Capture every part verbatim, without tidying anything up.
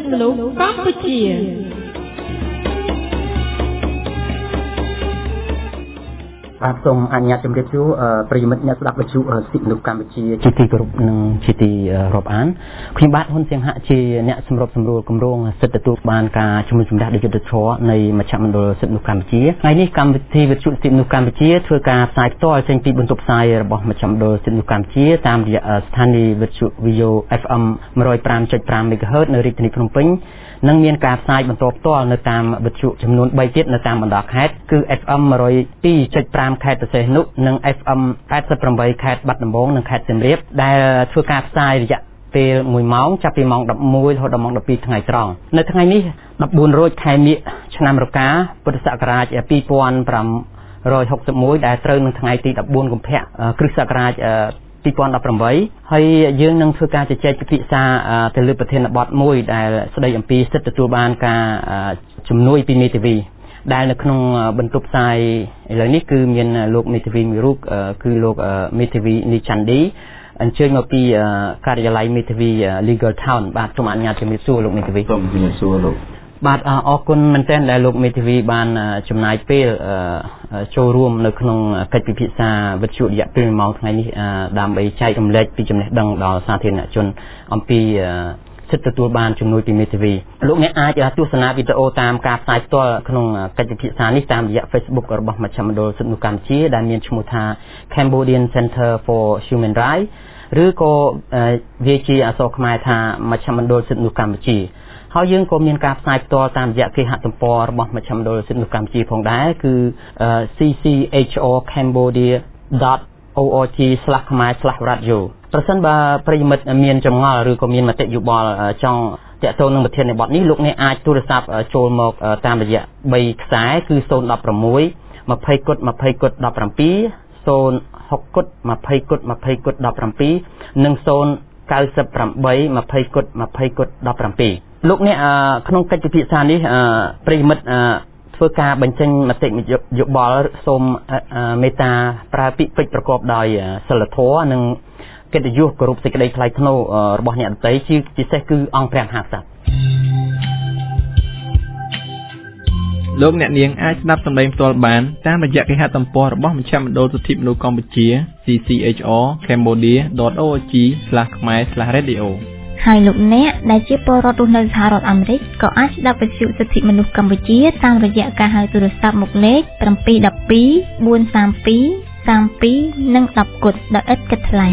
ទ្ធិមនុស្សកម្ពុជាបាទសូមអនុញ្ញាតជម្រាបសួរប្រិយមិត្តអ្នកស្ដាប់វិទ្យុសិទ្ធិមនុស្សកម្ពុជាជាទីគោរពនិងជាទីរាប់អានខ្ញុំបាទហ៊ុនសៀងហៈជាអ្នកសម្របសម្រួលគម្រោងសិទ្ធិទទួលបានការជំនុំជម្រះដោយយុត្តិធម៌នៃមជ្ឈមណ្ឌលសិទ្ធិមនុស្សកម្ពុជាថ្ងៃនេះកម្មវិធីវិទ្យុសិទ្ធិមនុស្សកម្ពុជាធ្វើការផ្សាយផ្ទាល់ចេញពីបន្ទប់ផ្សាយរបស់មជ្ឈមណ្ឌលសិទ្ធិមនុស្សកម្ពុជាតាមរយៈស្ថានីយ៍វិទ្យុ эф эм one oh five point five មេហ្គាហឺត នៅរាជធានីភ្នំពេញនិងមានការផ្សាយបន្តផ្ទាល់នៅតាមវិទ្យុចំនួនthreeទៀតនៅតាមបណ្ដាខេត្តគឺ эф эм one oh two point five ខេត្តប្រសេះនុនិង эф эм eighty-eightខេត្តបាត់ដំបងនិងខេត្តសៀមរាបដែលធ្វើការផ្សាយរយៈពេលoneម៉ោងចាប់ពីម៉ោងelevenរហូតដល់ម៉ោងtwelveថ្ងៃត្រង់នៅថ្ងៃនេះfourteenរោចខែមិញឆ្នាំរកាពុទ្ធសករាជtwo thousand five hundred sixty-oneដែលត្រូវនឹងថ្ងៃទីfourteenកុម្ភៈគ្រិស្តសករាជtwo thousand eighteenហើយយើងនឹងធ្វើការជជែកពិភាក្សាទៅលើប្រធានបទមួយដែលស្ដីអំពីសិទ្ធិទទួលបានការជំនួយពីមេធាវីដែលនៅក្នុងបន្ទប់ផ្សាយឥឡូវនេះគឺមានលោកមេធាវីមួយរូបគឺលោកមេធាវីនីចាន់ឌីអញ្ជើញមកពីការិយាល័យមេធាវី Legal Town បាទសូមអនុញ្ញាតជំរាបសួរលោកមេធាវីសូមជំរាបសួរលោកបាទអរគុណមែនទែនដែលលោកមេធាវីបានចំណាយពេលចូលរួមនៅក្នុងកិច្ចពិភាក្សាវិទ្យុរយៈពេលoneម៉ោងថ្ងៃនេះដើម្បីចែករំលែកពីចំណេះដឹងដល់សាធារណជនអំពីសិទ្ធិទទួលបានជំនួយពីមេធាវីលោកអ្នកអាចទស្សនាវីដេអូតាមការផ្សាយផ្ទាល់ក្នុងកិច្ចពិភាក្សានេះតាមរយៈ Facebook របស់មជ្ឈមណ្ឌលសិទ្ធិមនុស្សកម្ពុជាដែលមានឈ្មោះថា Cambodian Center for Human Rights ឬក៏វាជាអក្សរខ្មែរថាមជ្ឈមណ្ឌលសិទ្ធិមនុស្សកម្ពុជាហើយយើងក៏មានការផ្សាយផ្ទាល់តាមរយៈគេហទំព័ររបស់មជ្ឈមណ្ឌលសិទ្ធិមនុស្សកម្ពុជាផងដែរគឺ c c h r cambodia dot org slash khmer slash radio ប្រសិនបើប្រិយមិត្តមានចម្ងល់ឬក៏មានមតិយោបល់ចង់តាក់ទងនឹងប្រធានបទនេះលោកអ្នកអាចទូរស័ព្ទចូលមកតាមរយៈthreeខ្សែគឺzero one six twentyគុតtwentyគុតseventeen zero sixគុតtwentyគុតtwentyគុតseventeenនិងzero nine eight twentyគុតtwentyគុតseventeenលោកអ្នកក្នុងកិច្ចពិភាក្សានេះប្រិយមិត្តធ្វើការបញ្ចេញមតិយោបល់សូមមេត្តាប្រើពាក្យពេចន៍ប្រកបដោយសិលធម៌និងកិត្តិយសគោរពសេចក្តីថ្លៃថ្នូររបស់អ្នកដទៃជាពិសេសគឺអង្គព្រះមហាក្សត្រលោកអ្នកនាងអាចស្ដាប់សម្លេងផ្ទាល់បានតាមរយៈគេហទំព័ររបស់មជ្ឈមណ្ឌលសិទ្ធិមនុស្សកម្ពុជា c c h r cambodia dot org slash khmer slash radio ហើយលោកអ្នកដែលជាពលរដ្ឋរស់នៅសហរដ្ឋអាមេរិកក៏អាចស្ដាប់វិទ្យុសិទ្ធិមនុស្សកម្ពុជាតាមរយៈការហៅទូរស័ព្ទមកលេខseven one two four three two thirty-twoនិងtenគុតដោយឥតគិតថ្លៃ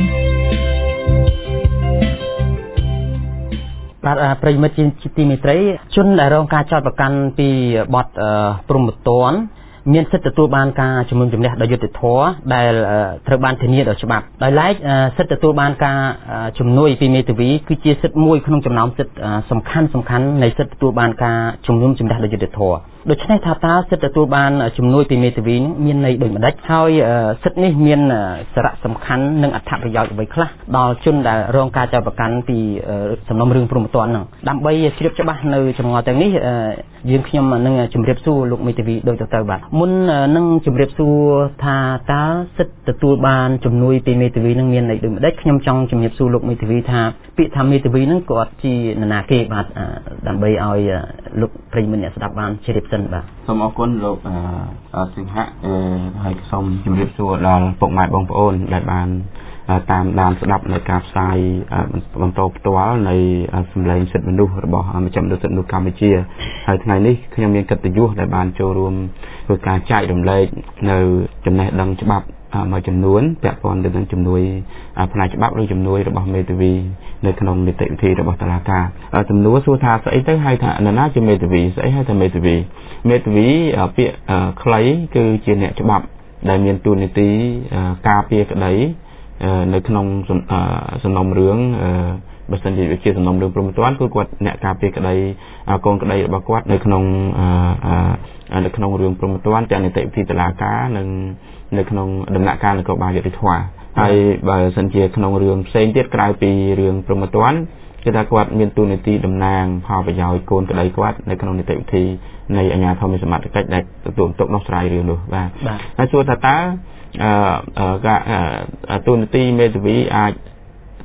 បាទប្រិយមិត្តជាទីមេត្រីជនដែលរងការចោទប្រកាន់ពីបទព្រហ្មទណ្ឌមានសិទ្ធិទទួលបានការជំនុំជម្រះដោយយុត្តិធម៌ដែលត្រូវបានធានាដោយច្បាប់ដោយឡែកសិទ្ធិទទួលបានការជំនួយពីមេធាវីគឺជាសិទ្ធិមួយក្នុងចំណោមសិទ្ធិសំខាន់សំខាន់នៃសិទ្ធិទទួលបានការជំនុំជម្រះដោយយុត្តិធម៌ដូច្នេះថាតើសិទ្ធិទទួលបានជំនួយពីមេធាវីនេះមានន័យដូចម្ដេចហើយសិទ្ធិនេះមានសារៈសំខាន់និងអត្ថប្រយោជន៍អ្វីខ្លះដល់ជនដែលរងការចោទប្រកាន់ពីសំណុំរឿងព្រហ្មទណ្ឌហ្នឹងដើម្បីជ្រាបច្បាស់នៅចម្ងល់ទាំងនេះយើងខ្ញុំនឹងជម្រាបសួរលោកមេធាវីដូចទៅបាទមុននឹងជម្រាបសួរថាតើសិទ្ធិទទួលបានជំនួយពីមេធាវីនឹងមានន័យដូចម្ដេចខ្ញុំចង់ជម្រាបសួរលោកមេធាវីថាពាក្យថាមេធាវីនឹងគាត់ជានរណាគេបាទដើម្បីឲ្យលោកប្រិយមិត្តអ្នកស្ដាប់បានជ្រាបសិនបាទសូមអរគុណលោកសិង្ហៈហើយសូមជម្រាបសួរដល់ពុកម៉ែបងប្អូនដែលបានតាមដានស្ដាប់នៅការផ្សាយបន្តផ្ទាល់នៃសម្លេងសិទ្ធិមនុស្សរបស់មជ្ឈមណ្ឌលសិទ្ធិមនុស្សកម្ពុជាហើយថ្ងៃនេះខ្ញុំមានកិត្តិយសដែលបានចូលរួមធ្វើការចែករំលែកនៅចំណេះដឹងច្បាប់មួយចំនួនពាក់ព័ន្ធទៅនឹងជំនួយផ្នែកច្បាប់ឬជំនួយរបស់មេធាវីនៅក្នុងនីតិវិធីរបស់តុលាការសំណួរសួរថាស្អីទៅហៅថានរណាជាមេធាវីស្អីហៅថាមេធាវីមេធាវីពាក្យខ្លីគឺជាអ្នកច្បាប់ដែលមានតួនាទីការពារក្តីនៅក្នុងសំណុំរឿងបើសិនជាជាសំណុំរឿងព្រហ្មទណ្ឌគឺគាត់អ្នកការពារក្តីកូនក្តីរបស់គាត់នៅក្នុងនៅក្នុងរឿងព្រហ្មទណ្ឌទាំងនីតិវិធីតុលាការនិងនៅក្នុងដំណាក់កាលនគរបាលយុត្តិធម៌ហើយបើសិនជាក្នុងរឿងផ្សេងទៀតក្រៅពីរឿងព្រហ្មទណ្ឌគឺថាគាត់មានតួនាទីតំណាងផលប្រយោជន៍កូនក្តីគាត់នៅក្នុងនីតិវិធីនៃអាជ្ញាធរមានសមត្ថកិច្ចដែលទទួលបន្ទុកដោះស្រាយរឿងនោះបាទហើយសួរថាតើអឺការតួនាទីមេធាវីអាច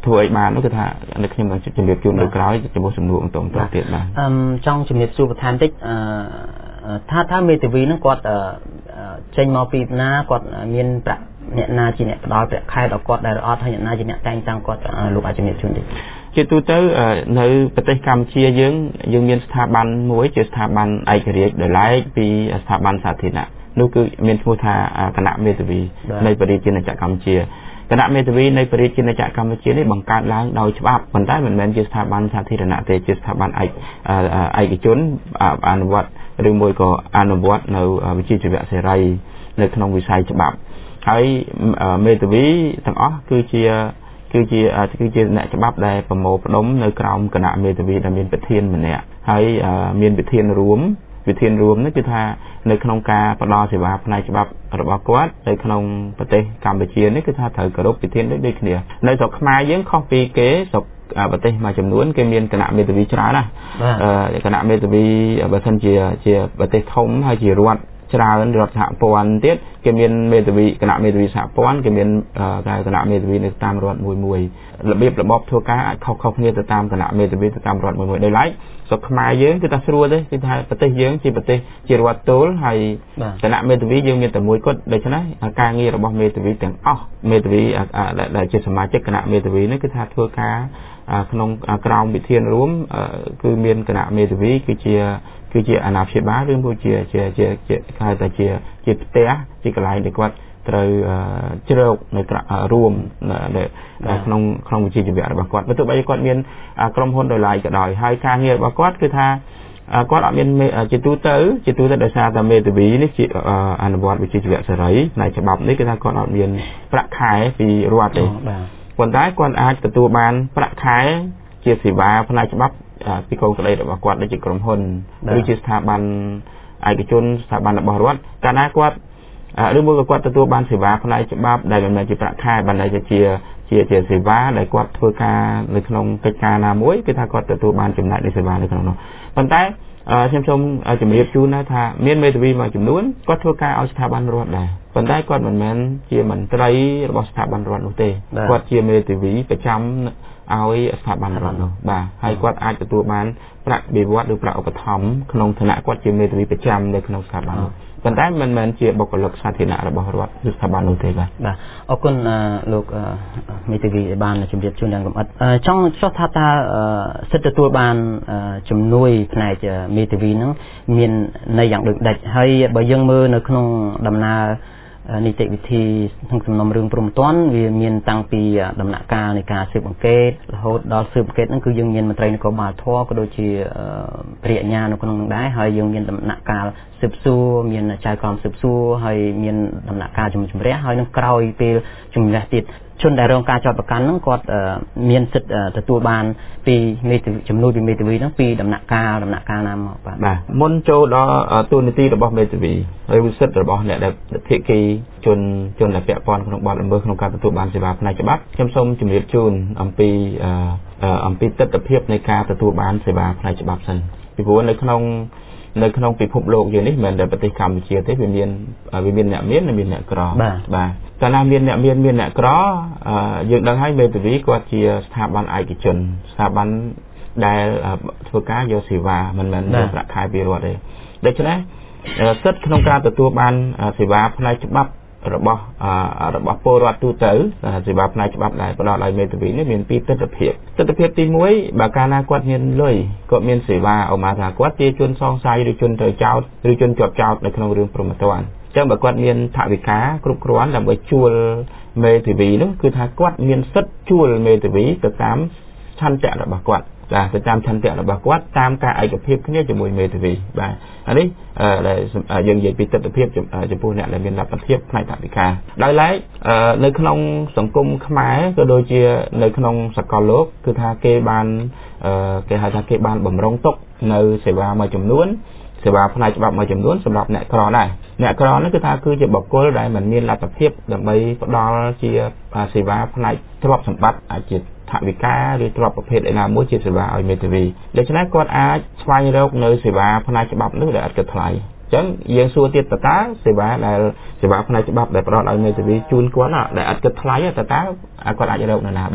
ធ្វើឲ្យបាននោះគឺថានៅខ្ញុំនឹងជំរាបជូននៅក្រោយចំពោះសំណួរបន្តបន្តទៀតបាទអឺចង់ជំរាបសួរបន្ថែមតិចអឺថាថាមេធាវីហ្នឹងគាត់ចេញមកពីណាគាត់មានប្រាក់អ្នកណាជាអ្នកផ្ដល់ប្រាក់ខែដល់គាត់ដែលអត់ហើយអ្នកណាជាអ្នកតែងតាំងគាត់លោកអាចជំរាបជូនតិចជាទូទៅនៅប្រទេសកម្ពុជាយើងយើងមានស្ថាប័នមួយជាស្ថាប័នឯករាជ្យដែលឡែកពីស្ថាប័នសាធារណៈនោះគឺមានឈ្មោះថាគណៈមេធាវីនៃប្រជាជាតិកម្ពុជាគណៈមេធាវីនៃប្រជាជាតិកម្ពុជានេះបង្កើតឡើងដោយច្បាប់ប៉ុន្តែមិនមែនជាស្ថាប័នសាធារណៈទេជាស្ថាប័នឯកឯកជនអនុវត្តឬមួយក៏អនុវត្តនៅវិជ្ជាជីវៈសេរីនៅក្នុងវិស័យច្បាប់ហើយមេធាវីទាំងអស់គឺជាគឺជាគឺជាអ្នកច្បាប់ដែលប្រមូលផ្ដុំនៅក្រោមគណៈមេធាវីដែលមានប្រធានម្នាក់ហើយមានប្រធានរួមវិធានរួមនេះគឺថានៅក្នុងការផ្ដល់សេវាផ្នែកច្បាប់របស់គាត់នៅក្នុងប្រទេសកម្ពុជានេះគឺថាត្រូវគោរពវិធានដូចគ្នានៅស្រុកខ្មែរយើងខុសពីគេស្រុកប្រទេសមួយចំនួនគេមានគណៈមេធាវីច្រើនណាគណៈមេធាវីបើសិនជាជាប្រទេសធំហើយជារដ្ឋច្រើនរដ្ឋសហព័ន្ធទៀតគេមានមេធាវីគណៈមេធាវីសហព័ន្ធគេមានគណៈមេធាវីនៅតាមរដ្ឋមួយមួយរបៀបរបបធ្វើការអាចខុសៗគ្នាទៅតាមគណៈមេធាវីទៅតាមរដ្ឋមួយមួយដោយឡែកស្រុកខ្មែរយើងគឺថាស្រួលទេគឺថាប្រទេសយើងជាប្រទេសជារដ្ឋទោលហើយគណៈមេធាវីយើងមានតែមួយគត់ដូច្នេះការងាររបស់មេធាវីទាំងអស់មេធាវីដែលជាសមាជិកគណៈមេធាវីនេះគឺថាធ្វើការក្នុងក្រោមវិធានរួមគឺមានគណៈមេធាវីគឺជាគឺជាអាណាព្យាបាលឬមួយជាជាជាជាគេហៅថាជាជាផ្ទះជាកន្លែងដែលគាត់ត្រូវជ្រោកនៅរួមនៅក្នុងក្នុងវិជ្ជាជីវៈរបស់គាត់បើទោះបីគាត់មានក្រុមហ៊ុនដោយឡែកក៏ដោយហើយការងាររបស់គាត់គឺថាគាត់អត់មានជាទូទៅជាទូទៅដោយសារតែមេធាវីនេះជាអនុវត្តវិជ្ជាជីវៈសេរីផ្នែកច្បាប់នេះគឺថាគាត់អត់មានប្រាក់ខែពីរដ្ឋទេប៉ុន្តែគាត់អាចទទួលបានប្រាក់ខែជាសេវាផ្នែកច្បាប់ពីកូនក្តីរបស់គាត់ដូចជាក្រុមហ៊ុនឬជាស្ថាប័នឯកជនស្ថាប័នរបស់រដ្ឋកាលណាគាត់ឬមួយក៏គាត់ទទួលបានសេវាផ្នែកច្បាប់ដែលមិនមែនជាប្រាក់ខែបានតែជាជាជាសេវាដែលគាត់ធ្វើការនៅក្នុងកិច្ចការណាមួយគឺថាគាត់ទទួលបានចំណែកនៃសេវានៅក្នុងនោះប៉ុន្តែខ្ញុំសូមជម្រាបជូនថាមានមេធាវីមួយចំនួនគាត់ធ្វើការឲ្យស្ថាប័នរដ្ឋដែរប៉ុន្តែគាត់មិនមែនជាមន្ត្រីរបស់ស្ថាប័នរដ្ឋនោះទេគាត់ជាមេធាវីប្រចាំឲ្យស្ថាប័នរដ្ឋនោះបាទហើយគាត់អាចទទួលបានប្រាក់បៀវត្សឬប្រាក់ឧបត្ថម្ភក្នុងឋានៈគាត់ជាមេធាវីប្រចាំនៅក្នុងស្ថាប័ននោះប៉ុន្តែមិនមែនជាបុគ្គលិកសាធារណៈរបស់រដ្ឋឬស្ថាប័ននោះទេបាទបាទអរគុណលោកមេធាវីបានជម្រាបជូនយ៉ាងលម្អិតចង់ចោះថាតើសិទ្ធិទទួលបានជំនួយផ្នែកមេធាវីហ្នឹងមានន័យយ៉ាងដូចដេចហើយបើយើងមើលនៅក្នុងដំណើរនីតិវិធីក្នុងសំណុំរឿងព្រំទាន់វាមានតាំងពីដំណាក់កាលនៃការស៊ើបអង្កេតរហូតដល់ស៊ើបអង្កេតហ្នឹងគឺយើងមានមន្ត្រីនគរបាលធម៌ក៏ដូចជាព្រះអាជ្ញានៅក្នុងនោះដែរហើយយើងមានដំណាក់កាលស៊ើបសួរមានចៅក្រមស៊ើបសួរហើយមានដំណាក់កាលជំនុំជម្រះហើយនឹងក្រោយពេលជំនះទៀតជនដែលរងការចោទប្រកាន់ហ្នឹងគាត់មានសិទ្ធិទទួលបានពីមេធាវីជំនួយពីមេធាវីហ្នឹងពីដំណាក់កាលដំណាក់កាលណាមកបាទបាទមុនចូលដល់ទូនីតិរបស់មេធាវីហើយវិសិទ្ធរបស់អ្នកដែលភាគីជនជនដែលពាក់ព័ន្ធក្នុងបទល្មើសក្នុងការទទួលបានសេវាផ្នែកច្បាប់ខ្ញុំសូមជម្រាបជូនអំពីអំពីទស្សនវិជ្ជានៃការទទួលបានសេវាផ្នែកច្បាប់សិនពីព្រោះនៅក្នុងនៅក្នុងពិភពលោកយើងនេះមិនមែនតែប្រទេសកម្ពុជាទេវាមានវាមានអ្នកមាននិងមានអ្នកក្របាទកាលណាមានអ្នកមានមានអ្នកក្រយើងដឹងហើយមេធាវីគាត់ជាស្ថាប័នឯកជនស្ថាប័នដែលធ្វើការយកសេវាមិនមែនយកប្រាក់ខែពីរដ្ឋទេដូច្នេះសិទ្ធិក្នុងការទទួលបានសេវាផ្នែកច្បាប់របស់របស់ពលរដ្ឋទូទៅសេវាផ្នែកច្បាប់ដែលផ្ដល់ឲ្យមេធាវីនេះមានពីរទស្សនវិជ្ជាទស្សនវិជ្ជាទីមួយបើកាលណាគាត់មានលុយគាត់មានសេវាឧមាថាគាត់ជាជនសង្ស័យឬជនត្រូវចោទឬជនជាប់ចោទនៅក្នុងរឿងព្រហ្មទណ្ឌចឹងបើគាត់មានថវិកាគ្រប់គ្រាន់ដើម្បីជួលមេធាវីនោះគឺថាគាត់មានសិទ្ធិជួលមេធាវីទៅតាមឆន្ទៈរបស់គាត់បាទទៅតាមឆន្ទៈរបស់គាត់តាមការឯកភាពគ្នាជាមួយមេធាវីបាទអានេះយើងនិយាយពីទស្សនវិជ្ជាចំពោះអ្នកដែលមានលទ្ធភាពផ្នែកថវិកាដោយឡែកនៅក្នុងសង្គមខ្មែរក៏ដូចជានៅក្នុងសកលលោកគឺថាគេបានគេហៅថាគេបានបំរុងទុកនៅសេវាមួយចំនួនសេវាផ្នែកច្បាប់មួយចំនួនសម្រាប់អ្នកក្រដែរអ្នកក្រនេះគឺថាគឺជាបុគ្គលដែលមិនមានលទ្ធភាពដើម្បីផ្ដល់ជាសេវាផ្នែកទ្រព្យសម្បត្តិអាចជាថវិកាឬទ្រព្យប្រភេទណាមួយជាសេវាឲ្យមេធាវីដូច្នេះគាត់អាចស្វែងរកនៅសេវាផ្នែកច្បាប់នោះដែលឥតគិតថ្លៃអញ្ចឹងយើងសួរទៀតតើតើសេវាដែលសេវាផ្នែកច្បាប់ដែលផ្ដល់ឲ្យមេធាវីជូនគាត់ដែលឥតគិតថ្លៃតើតើគាត់អាចរកនៅណាបាន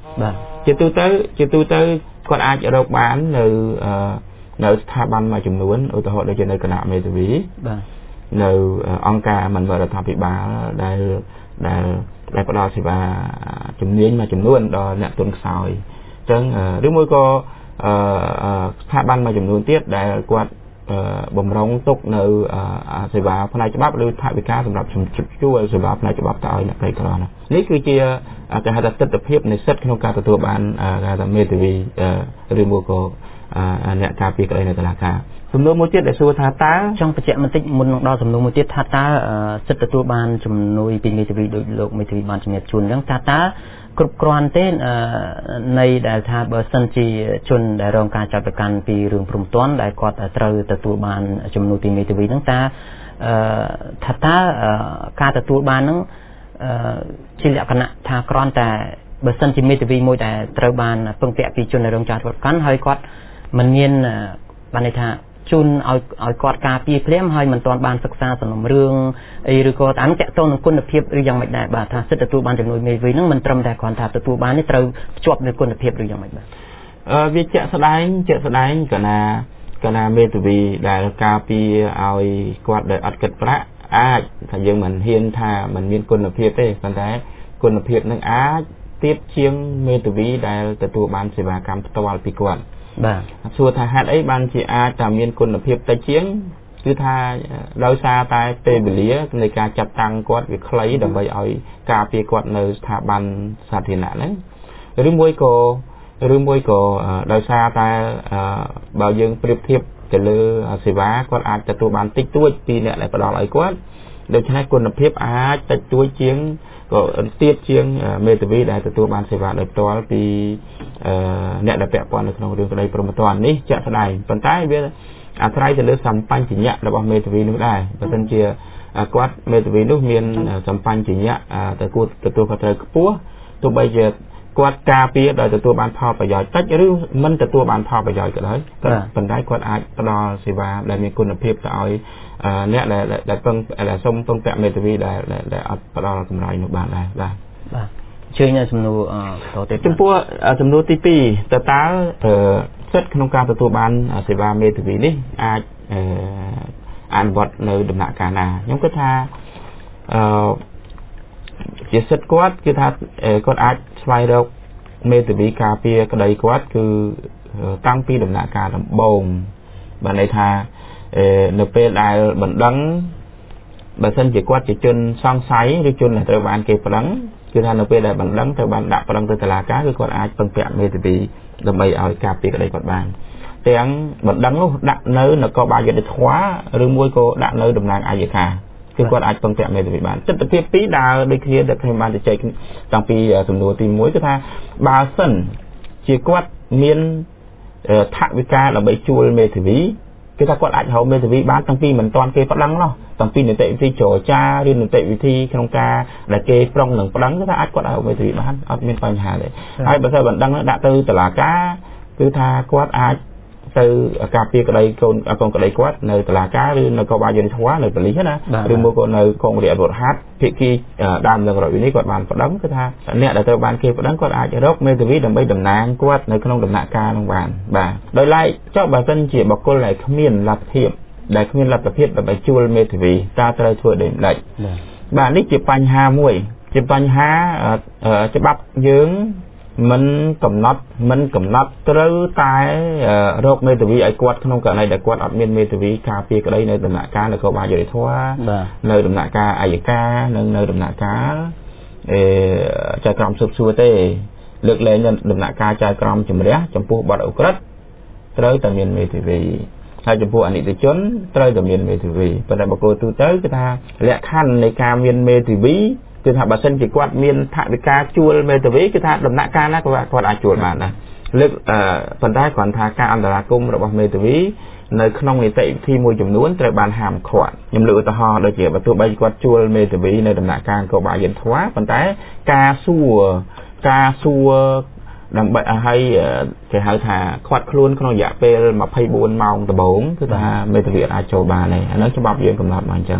បាទជាទូទៅជាទូទៅគាត់អាចរកបាននៅនៅស្ថាប័នមួយចំនួនឧទាហរណ៍ដូចជានៅគណៈមេធាវីបាទនៅអង្គការមិនមែនរដ្ឋាភិបាលដែលដែលដែលផ្ដល់សេវាជំនាញមួយចំនួនដល់អ្នកទុនខ្សោយអញ្ចឹងឬមួយក៏ស្ថាប័នមួយចំនួនទៀតដែលគាត់បំរុងទុកនៅសេវាផ្នែកច្បាប់ឬថវិកាសម្រាប់ជួលសេវាផ្នែកច្បាប់ទៅឲ្យអ្នកក្រីក្រណានេះគឺជាគេហៅថាទស្សនវិជ្ជានៃសិទ្ធិក្នុងការទទួលបានគេថាមេធាវីឬមួយក៏អ្នកការពារក្តីនៅតុលាការសំណួរមួយទៀតដែលសួរថាតើចង់បញ្ជាក់បន្តិចមុននឹងដល់សំណួរមួយទៀតថាតើសិទ្ធិទទួលបានជំនួយពីមេធាវីដោយលោកមេធាវីបានជំរាបជូនអញ្ចឹងថាតើគ្រប់គ្រាន់ទេនៃដែលថាបើសិនជាជនដែលរងការចាប់ប្រកាន់ពីរឿងព្រំទាន់ដែលគាត់ត្រូវទទួលបានជំនួយពីមេធាវីហ្នឹងតើថាតើការទទួលបានហ្នឹងជាលក្ខណៈថាគ្រាន់តែបើសិនជាមេធាវីមួយដែលត្រូវបានពឹងពាក់ពីជនដែលរងការចាប់ប្រកាន់ហើយគាត់មិនមានបានន័យថាជូនឲ្យឲ្យគាត់ការពារភ្លាមហើយមិនទាន់បានសិក្សាសំណុំរឿងអីឬក៏តាមតកតងនឹងគុណភាពឬយ៉ាងម៉េចដែរបាទថាសិទ្ធិទទួលបានជំនួយមេធាវីហ្នឹងមិនត្រឹមតែគ្រាន់ថាទទួលបាននេះត្រូវភ្ជាប់នឹងគុណភាពឬយ៉ាងម៉េចបាទអឺវាជាក់ស្ដែងជាក់ស្ដែងកណាកណាមេធាវីដែលការពារឲ្យគាត់ដែលអត់គិតប្រាក់អាចថាយើងមិនហ៊ានថាมันមានគុណភាពទេប៉ុន្តែគុណភាពនឹងអាចទៀតជាងមេធាវីដែលទទួលបានសេវាកម្មផ្ទាល់ពីគាត់បាទសួរថាហេតុអីបានជាអាចតែមានគុណភាពតិចជាងគឺថាដោយសារតែពេលវេលានៃការចាត់តាំងគាត់វាខ្លីដើម្បីឲ្យការពារគាត់នៅស្ថាប័នសាធារណៈហ្នឹងឬមួយក៏ឬមួយក៏ដោយសារតែបើយើងប្រៀបធៀបទៅលើសេវាគាត់អាចទទួលបានតិចតួចពីអ្នកដែលផ្ដល់ឲ្យគាត់ដូច្នេះគុណភាពអាចតិចតួចជាងក៏ទៀតជាងមេធាវីដែលទទួលបានសេវាដោយផ្ទាល់ពីអ្នកដែលពាក់ព័ន្ធនៅក្នុងរឿងក្តីព្រហ្មទណ្ឌនេះជាក់ស្ដែងប៉ុន្តែវាអាស្រ័យទៅលើសម្បញ្ញៈរបស់មេធាវីនោះដែរបើមិនជាគាត់មេធាវីនោះមានសម្បញ្ញៈទៅគួរទទួលខុសត្រូវខ្ពស់ទោះបីជាគាត់ការពារដោយទទួលបានផលប្រយោជន៍តិចឬមិនទទួលបានផលប្រយោជន៍ក៏ដោយប៉ុន្តែគាត់អាចផ្ដល់សេវាដែលមានគុណភាពទៅឲ្យអ្នកដែលដែលពឹងដែលសុំពឹងពាក់មេធាវីដែលដែលអត់ផ្ដល់កម្រៃនោះបានដែរបាទបាទជឿញសំណួរតទៅចំពោះសំណួរទីពីរតើតើសិទ្ធិក្នុងការទទួលបានសេវាមេធាវីនេះអាចអនុវត្តនៅដំណាក់កាលណាខ្ញុំគិតថាអឺជាសិទ្ធិគាត់គឺថាគាត់អាចស្វែងរកមេធាវីការពារក្តីគាត់គឺតាំងពីដំណាក់កាលដំបូងបានន័យថានៅពេលដែលបណ្ដឹងបើសិនជាគាត់ជាជនសង្ស័យឬជនដែលត្រូវបានគេប្តឹងគឺថានៅពេលដែលបណ្ដឹងត្រូវបានដាក់ប្តឹងទៅតុលាការគឺគាត់អាចពឹងពាក់មេធាវីដើម្បីឲ្យការពារក្តីគាត់បានទាំងបណ្ដឹងនោះដាក់នៅនគរបាលយុត្តិធម៌ឬមួយក៏ដាក់នៅតំណាងអัยការគឺគាត់អាចពឹងពាក់មេធាវីបានទស្សនវិជ្ជាពីរដើរដូចគ្នាដែលខ្ញុំបានជជែកតាំងពីសំណួរទីមួយគឺថាបើសិនជាគាត់មានថវិកាដើម្បីជួលមេធាវីគឺថាគាត់អាចហៅមេធាវីបានតាំងពីមិនទាន់គេប្តឹងនោះតាំងពីនីតិវិធីចរចាឬនីតិវិធីក្នុងការដែលគេប្រុងនឹងប្តឹងគឺថាអាចគាត់ហៅមេធាវីបានអត់មានបញ្ហាទេហើយបើសិនបណ្ដឹងដាក់ទៅតុលាការគឺថាគាត់អាចទៅការពារក្តីកូនកូនក្តីគាត់នៅតុលាការឬនៅកោបាលយុត្តិធម៌នៅប៉ូលីសណាឬមួយក៏នៅកងរាជអាវុធហត្ថភាគីដើមនឹងរដ្ឋវិន័យគាត់បានប្តឹងគឺថាអ្នកដែលត្រូវបានគេប្តឹងគាត់អាចរកមេធាវីដើម្បីតំណាងគាត់នៅក្នុងដំណាក់កាលនោះបានបាទដោយឡែកចុះបើសិនជាបុគ្គលដែលគ្មានលទ្ធភាពដែលគ្មានលទ្ធភាពដើម្បីជួលមេធាវីតើត្រូវធ្វើដូចម្តេចបាទនេះជាបញ្ហាមួយជាបញ្ហាច្បាប់យើងមិនកំណត់មិនកំណត់ត្រូវតែរកមេធាវីឲ្យគាត់ក្នុងករណីដែលគាត់អត់មានមេធាវីការពារក្តីនៅដំណាក់កាលនគរបាលយុត្តិធម៌នៅដំណាក់កាលអัยការនិងនៅដំណាក់កាលអឺចៅក្រមស៊ើបសួរទេលើកលែងដំណាក់កាលចៅក្រមជំរះចំពោះបទឧក្រិដ្ឋត្រូវតែមានមេធាវីហើយចំពោះអនិច្ចជនត្រូវតែមានមេធាវីប៉ុន្តែបុគ្គលទូទៅគឺថាលក្ខខណ្ឌនៃការមានមេធាវីគឺថាបើសិនជាគាត់មានថវិកាជួលមេធាវីគឺថាដំណាក់កាលណាក៏គាត់អាចជួលបានដែរលើកប៉ុន្តែគ្រាន់ថាការអន្តរាគមន៍របស់មេធាវីនៅក្នុងនីតិវិធីមួយចំនួនត្រូវបានហាមឃាត់ខ្ញុំលើកឧទាហរណ៍ដូចជាបើទោះបីគាត់ជួលមេធាវីនៅដំណាក់កាលនគរបាលយុត្តិធម៌ប៉ុន្តែការសួរការសួរដើម្បីឲ្យគេហៅថាខាត់ខ្លួនក្នុងរយៈពេលម្ភៃបួនម៉ោងដំបូងគឺថាមេធាវីអាចចូលបានទេអានោះច្បាប់យើងកំណត់មកអញ្ចឹង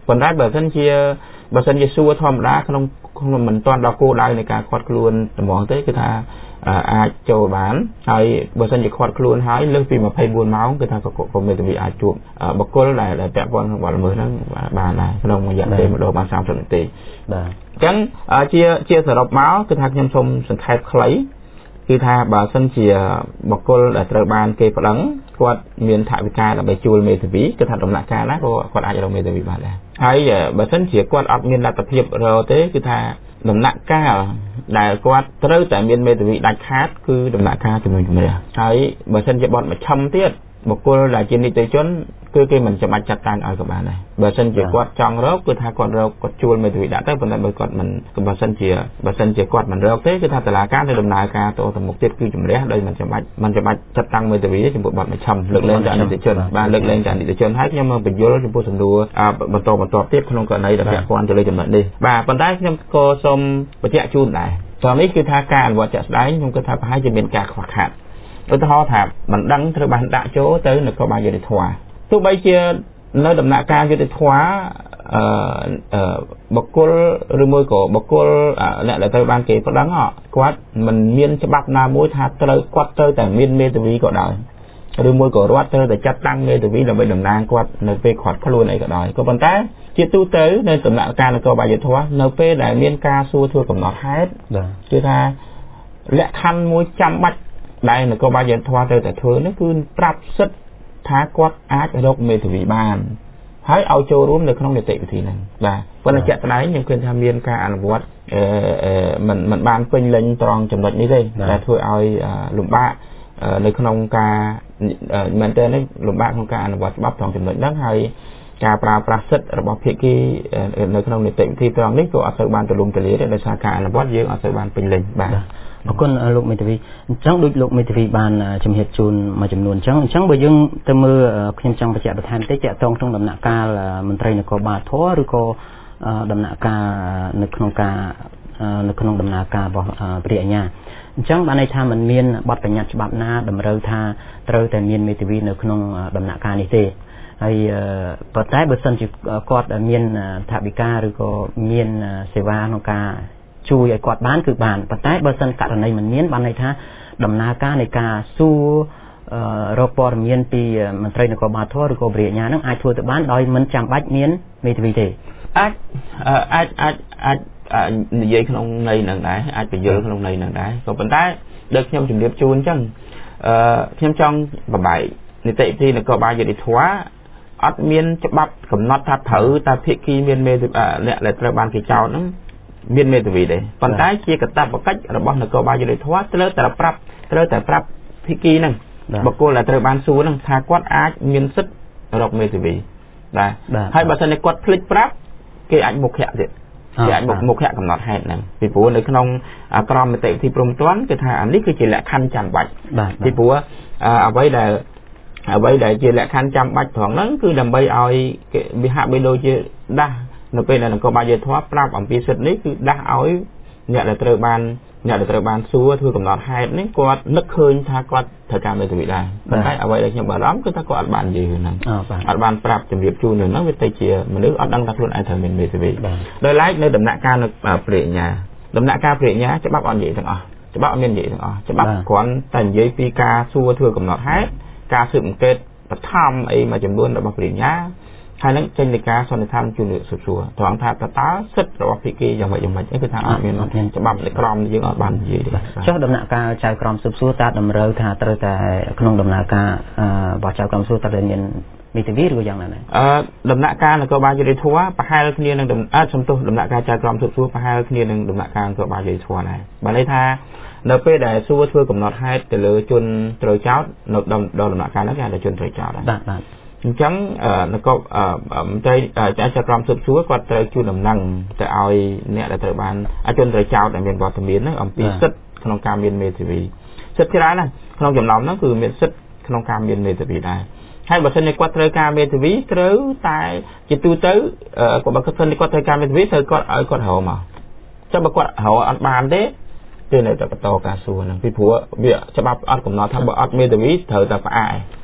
ប៉ុន្តែបើសិនជាបើសិនជាសួរធម្មតាក្នុងក្នុងមិនទាន់ដល់គោលដៅនៃការខាត់ខ្លួនត្មងទេគឺថាអាចចូលបានហើយបើសិនជាខាត់ខ្លួនហើយលើសពីยี่สิบสี่ម៉ោងគឺថាក៏មេធាវីអាចជួបបុគ្គលដែលដែលពាក់ព័ន្ធក្នុងបទល្មើសហ្នឹងបានដែរក្នុងរយៈពេលម្ដងបាន三十នាទីបាទអញ្ចឹងជាជាសរុបមកគឺថាខ្ញុំសូមសង្ខេបខ្លីគឺថាបើសិនជាបុគ្គលដែលត្រូវបានគេប្តឹងគាត់មានថវិកាដើម្បីជួលមេធាវីគឺថាដំណាក់កាលណាក៏គាត់អាចរកមេធាវីបានដែរហើយបើសិនជាគាត់អត់មានលទ្ធភាពរកទេគឺថាដំណាក់កាលដែលគាត់ត្រូវតែមានមេធាវីដាច់ខាតគឺដំណាក់កាលជំនួយជម្រះហើយបើសិនជាបទមជ្ឈិមទៀតបុគ្គលដែលជានីតិជនគឺគេមិនចាំបាច់ចាត់តាំងឲ្យក៏បានដែរបើសិនជាគាត់ចង់រកគឺថាគាត់រកគាត់ជួលមេធាវីដាក់ទៅប៉ុន្តែបើគាត់មិនបើសិនជាបើសិនជាគាត់មិនរកទេគឺថាតុលាការនៅដំណើរការទៅទៅមុខទៀតគឺជំរះដោយមិនចាំបាច់មិនចាំបាច់ចាត់តាំងមេធាវីចំពោះបទមជ្ឈិមលើកលែងจากនីតិជនបានលើកលែងจากនីតិជនហើយខ្ញុំមកបញ្យល់ចំពោះសំណួរបន្តបន្តទៀតក្នុងករណីដែលពាក់ព័ន្ធទៅលើចំណុចនេះបាទប៉ុន្តែខ្ញុំក៏សូមបញ្ជាក់ជូនដែរតើនេះគឺថាការអនុវត្តជាក់ស្ដែងខ្ញុំគិតថាប្រហែលជាមានការខ្វះខាតឧទាហរណ៍ថាមិនដឹងត្រូវបានដាក់ចូលទៅនគរបាលយុតិធម៌ទោះបីជានៅដំណាក់កាលយុតិធម៌អឺបុគ្គលឬមួយក៏បុគ្គលអ្នកដែលត្រូវបានគេប្តឹងគាត់មិនមានច្បាប់ណាមួយថាត្រូវគាត់ត្រូវតែមានមេធាវីក៏ដោយឬមួយក៏រដ្ឋត្រូវតែចាត់តាំងមេធាវីដើម្បីតំណាងគាត់នៅពេលខាត់ខ្លួនអីក៏ដោយក៏ប៉ុន្តែជាទូទៅនៅដំណាក់កាលនគរបាលយុតិធម៌នៅពេលដែលមានការសួរធ្វើកំណត់ហេតុគឺថាលក្ខខណ្ឌមួយចាំបាច់ដែលនគរបាលយុតិធម៌ត្រូវតែធ្វើនេះគឺប្រាប់សិទ្ធិថាគាត់អាចរកមេធាវីបានហើយឲ្យចូលរួមនៅក្នុងនីតិវិធីហ្នឹងបាទប៉ុន្តែជាក់ស្ដែងខ្ញុំឃើញថាមានការអនុវត្តអឺមិនមិនបានពេញលេញត្រង់ចំណុចនេះទេដែលធ្វើឲ្យលំបាកនៅក្នុងការមែនតើនេះលំបាកក្នុងការអនុវត្តច្បាប់ត្រង់ចំណុចហ្នឹងហើយការប្រើប្រាស់សិទ្ធិរបស់ភាគីនៅក្នុងនីតិវិធីត្រង់នេះក៏អត់សូវបានទូលំទូលាយទេដោយសារការអនុវត្តយើងអត់សូវបានពេញលេញបាទអរគុណលោកមេធាវីអញ្ចឹងដូចលោកមេធាវីបានជំរាបជូនមួយចំនួនអញ្ចឹងអញ្ចឹងបើយើងទៅមើលខ្ញុំចង់បញ្ជាក់បន្ថែមតិចទាក់ទងក្នុងដំណាក់កាលមន្ត្រីនគរបាលធម៌ឬក៏ដំណាក់កាលនៅក្នុងការនៅក្នុងដំណើរការរបស់ព្រះអាជ្ញាអញ្ចឹងបានន័យថាมันមានបទបញ្ញត្តិច្បាប់ណាតម្រូវថាត្រូវតែមានមេធាវីនៅក្នុងដំណាក់កាលនេះទេហើយប៉ុន្តែបើសិនជាគាត់មានថវិកាឬក៏មានសេវាក្នុងការជួយឲ្យគាត់បានគឺបានប៉ុន្តែបើសិនករណីមិនមានបានន័យថាដំណើរការនៃការសួររកព័ត៌មានពីមន្ត្រីនគរបាលធម៌ឬក៏ព្រះអាជ្ញានឹងអាចធ្វើទៅបានដោយមិនចាំបាច់មានមេធាវីទេអាចអាចអាចអាចនិយាយក្នុងន័យហ្នឹងដែរអាចបញ្យល់ក្នុងន័យហ្នឹងដែរក៏ប៉ុន្តែដូចខ្ញុំជម្រាបជូនអញ្ចឹងអឺខ្ញុំចង់បបែកនីតិវិធីនគរបាលយុតិធម៌អត់មានច្បាប់កំណត់ថាត្រូវតែភាគីមានមេអ្នកដែលត្រូវបានគេចោទហ្នឹងមានមេធាវីទេប៉ុន្តែជាកាតព្វកិច្ចរបស់នគរបាលយុតិធម៌ត្រូវតែប្រាប់ត្រូវតែប្រាប់ភាគីហ្នឹងបុគ្គលដែលត្រូវបានសួរហ្នឹងថាគាត់អាចមានសិទ្ធិរកមេធាវីដែរហើយបើសិនជាគាត់ភ្លេចប្រាប់គេអាចមុខហៈទៀតគេអាចមុខហៈកំណត់ហេតុហ្នឹងពីព្រោះនៅក្នុងក្រមនីតិវិធីព្រហ្មទណ្ឌគឺថាអានេះគឺជាលក្ខខណ្ឌចាំបាច់ពីព្រោះអ្វីដែលអ្វីដែលជាលក្ខខណ្ឌចាំបាច់ត្រង់ហ្នឹងគឺដើម្បីឲ្យវាហាក់បីដូចជាដាស់នៅពេលដែលនគរបាលយុតិធម៌ប្រាប់អំពីសិទ្ធិនេះគឺដាស់ឲ្យអ្នកដែលត្រូវបានអ្នកដែលត្រូវបានសួរធ្វើកំណត់ហេតុនេះគាត់នឹកឃើញថាគាត់ត្រូវការមេធាវីដែរប៉ុន្តែអ្វីដែលខ្ញុំបារម្ភគឺថាគាត់អត់បាននិយាយហ្នឹងអត់បានប្រាប់ជំរាបជូនហ្នឹងវាទៅជាមនុស្សអត់ដឹងថាខ្លួនឯងត្រូវមានមេធាវីដោយឡែកនៅដំណាក់កាលនៅព្រះអាជ្ញាដំណាក់កាលព្រះអាជ្ញាច្បាប់អត់និយាយទាំងអស់ច្បាប់អត់មាននិយាយទាំងអស់ច្បាប់គ្រាន់តែនិយាយពីការសួរធ្វើកំណត់ហេតុការស៊ើបអង្កេតបឋមអីមួយចំនួនរបស់ព្រះអាជ្ញាហើយនឹងចេញពីការសន្និដ្ឋានជួយលើកស៊ើបសួរត្រង់ថាតើតើសិទ្ធិរបស់ភាគីយ៉ាងម៉េចយ៉ាងម៉េចអីគឺថាអត់មានច្បាប់នៃក្រមយើងអត់បាននិយាយទេចុះដំណាក់កាលចៅក្រមស៊ើបសួរតើតម្រូវថាត្រូវតែក្នុងដំណើរការរបស់ចៅក្រមស៊ើបសួរតើមានមេធាវីឬយ៉ាងណាដែរអឺដំណាក់កាលនគរបាលយុតិធម៌ប្រហែលគ្នានឹងអត់សំទោសដំណាក់កាលចៅក្រមស៊ើបសួរប្រហែលគ្នានឹងដំណាក់កាលនគរបាលយុតិធម៌ដែរបានន័យថានៅពេលដែលសួរធ្វើកំណត់ហេតុទៅលើជនត្រូវចោទនៅដល់ដំណាក់កាលហ្នឹងគេហៅថាជនត្រូវចោទដែរបាទបាទអញ្ចឹងនគរមន្ត្រីចៅក្រមស៊ើបសួរគាត់ត្រូវជួយដំណឹងទៅឲ្យអ្នកដែលត្រូវបានជនត្រូវចោទដែលមានវត្តមានហ្នឹងអំពីសិទ្ធិក្នុងការមានមេធាវីសិទ្ធិច្រើនណាស់ក្នុងចំណោមហ្នឹងគឺមានសិទ្ធិក្នុងការមានមេធាវីដែរហើយបើសិនជាគាត់ត្រូវការមេធាវីត្រូវតែជាទូទៅគាត់បើសិនជាគាត់ត្រូវការមេធាវីត្រូវគាត់ឲ្យគាត់រកមកចុះបើគាត់រកអត់បានទេគឺនៅតែបន្តការសួរហ្នឹងពីព្រោះវាច្បាប់អត់កំណត់ថាបើអត់មេធាវីត្រូវតែផ្អាក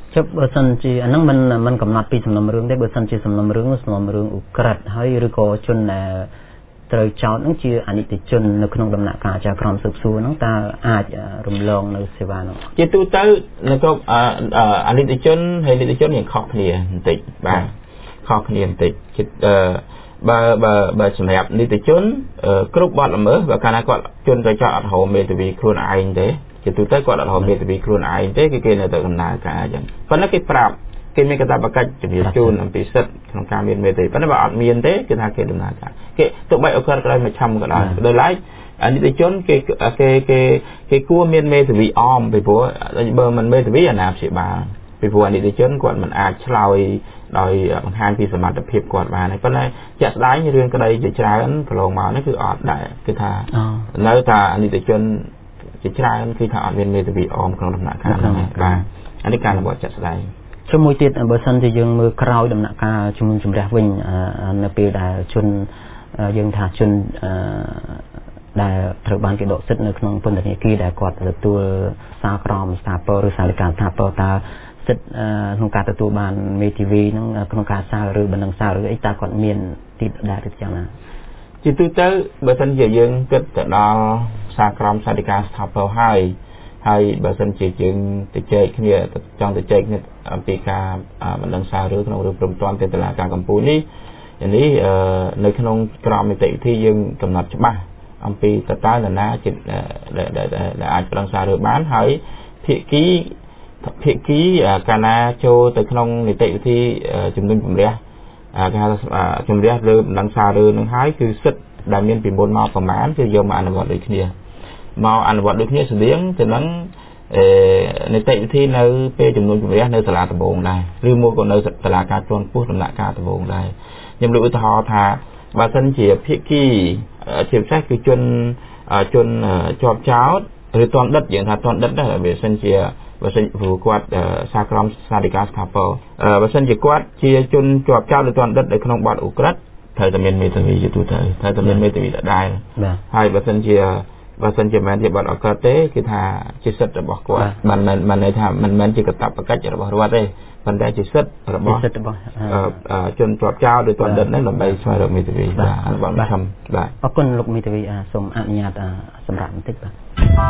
ជប់បើសិនជាអាហ្នឹងមិនមិនកំណត់ពីសំណុំរឿងទេបើសិនជាសំណុំរឿងសំណុំរឿងឧក្រិដ្ឋហើយឬក៏ជនដែលត្រូវចោទហ្នឹងជាអនិច្ចជននៅក្នុងដំណាក់កាលចាក្រមស៊ើបសួរហ្នឹងតើអាចរំលងនៅសេវាហ្នឹងជាទូទៅនៅក្នុងអនិច្ចជនហើយនិច្ចជនយើងខុសគ្នាបន្តិចបាទខុសគ្នាបន្តិចបើបើបើសម្រាប់និច្ចជនគ្រប់បទល្មើសបើកាលណាគាត់ជនត្រូវចោទអត់រហូតមេធាវីខ្លួនឯងទេជាទូទៅគាត់អត់រហូតមេធាវីខ្លួនឯងទេគឺគេនៅតែដំណើរការអញ្ចឹងប៉ុន្តែគេប្រាប់គេមានកាតព្វកិច្ចជំរាបជូនអំពីសិទ្ធិក្នុងការមានមេធាវីប៉ុន្តែបើអត់មានទេគេថាគេដំណើរការគេទោះបីអូក្រិតក៏ដោយមួយឆាំក៏ដោយដោយឡែកអនិច្ចជនគេគេគេគេគួរមានមេធាវីអមពីព្រោះបើមិនមេធាវីអាណាព្យាបាលពីព្រោះអនិច្ចជនគាត់មិនអាចឆ្លើយដោយបង្ហាញពីសមត្ថភាពគាត់បានហើយប៉ុន្តែជាក់ស្ដែងរឿងក្តីជាច្រើនកន្លងមកនេះគឺអត់ដែរគឺថានៅថាអនិច្ចជនជាច្រើនគឺថាអត់មានមេធាវីអមក្នុងដំណាក់កាលហ្នឹងបាទអានេះការរបបចាត់ស្ដែងជាមួយទៀតបើសិនជាយើងមើលក្រោយដំណាក់កាលជំនុំជម្រះវិញនៅពេលដែលជនយើងថាជនដែលត្រូវបានគេដកសិទ្ធិនៅក្នុងពន្ធនាគារដែលគាត់ទទួលសារក្រមស្ថាពរឬសាលិកាស្ថាពរតើសិទ្ធិក្នុងការទទួលបានមេធាវីហ្នឹងក្នុងការសារឬបណ្ដឹងសារឬអីតើគាត់មានទីដដែលឬយ៉ាងណាជាទូទៅបើសិនជាយើងគិតទៅដល់សារក្រមសាលិកាស្ថាពរហើយហើយបើសិនជាយើងទៅចែកគ្នាចង់ទៅចែកគ្នាអំពីការបណ្ដឹងសារឬក្នុងរឿងព្រមព្រៀងទៅតុលាការកំពូលនេះនេះនៅក្នុងក្រមនីតិវិធីយើងកំណត់ច្បាស់អំពីតើតើនរណាជាដែលអាចបណ្ដឹងសារឬបានហើយភាគីភាគីកាលណាចូលទៅក្នុងនីតិវិធីជំនុំជម្រះគេហៅជំរះឬបណ្ដឹងសារឬនឹងហើយគឺសិទ្ធិដែលមានពីមុនមកប្រមាណគឺយកមកអនុវត្តដូចគ្នាមកអនុវត្តដូចគ្នាស្តៀងទៅនឹងនីតិវិធីនៅពេលជំនុំជម្រះនៅសាលាដំបងដែរឬមួយក៏នៅសាលាការជាន់ខ្ពស់ដំណាក់កាលដំបងដែរខ្ញុំលើកឧទាហរណ៍ថាបើសិនជាភាគីជាពិសេសគឺជនជនជាប់ចោទឬទណ្ឌិតយើងថាទណ្ឌិតដែរបើសិនជាបើសិនព្រោះគាត់សារក្រមសាលិកាស្ថាពរបើសិនជាគាត់ជាជនជាប់ចោទឬទណ្ឌិតនៅក្នុងបទឧក្រិដ្ឋត្រូវតែមានមេធាវីជាទូទៅត្រូវតែមានមេធាវីដដែលហើយបើសិនជាបើសិនជាមិនជាបទឧក្រិដ្ឋទេគឺថាជាសិទ្ធិរបស់គាត់មិនមិនមិនន័យថាមិនមែនជាកាតព្វកិច្ចរបស់រដ្ឋទេប៉ុន្តែជាសិទ្ធិរបស់សិទ្ធិរបស់ជនជាប់ចោទឬទណ្ឌិតនេះដើម្បីស្វែងរកមេធាវីបាទអនុវត្តខ្ញុំបាទអរគុណលោកមេធាវីសូមអនុញ្ញាតសម្រាប់បន្តិចបាទ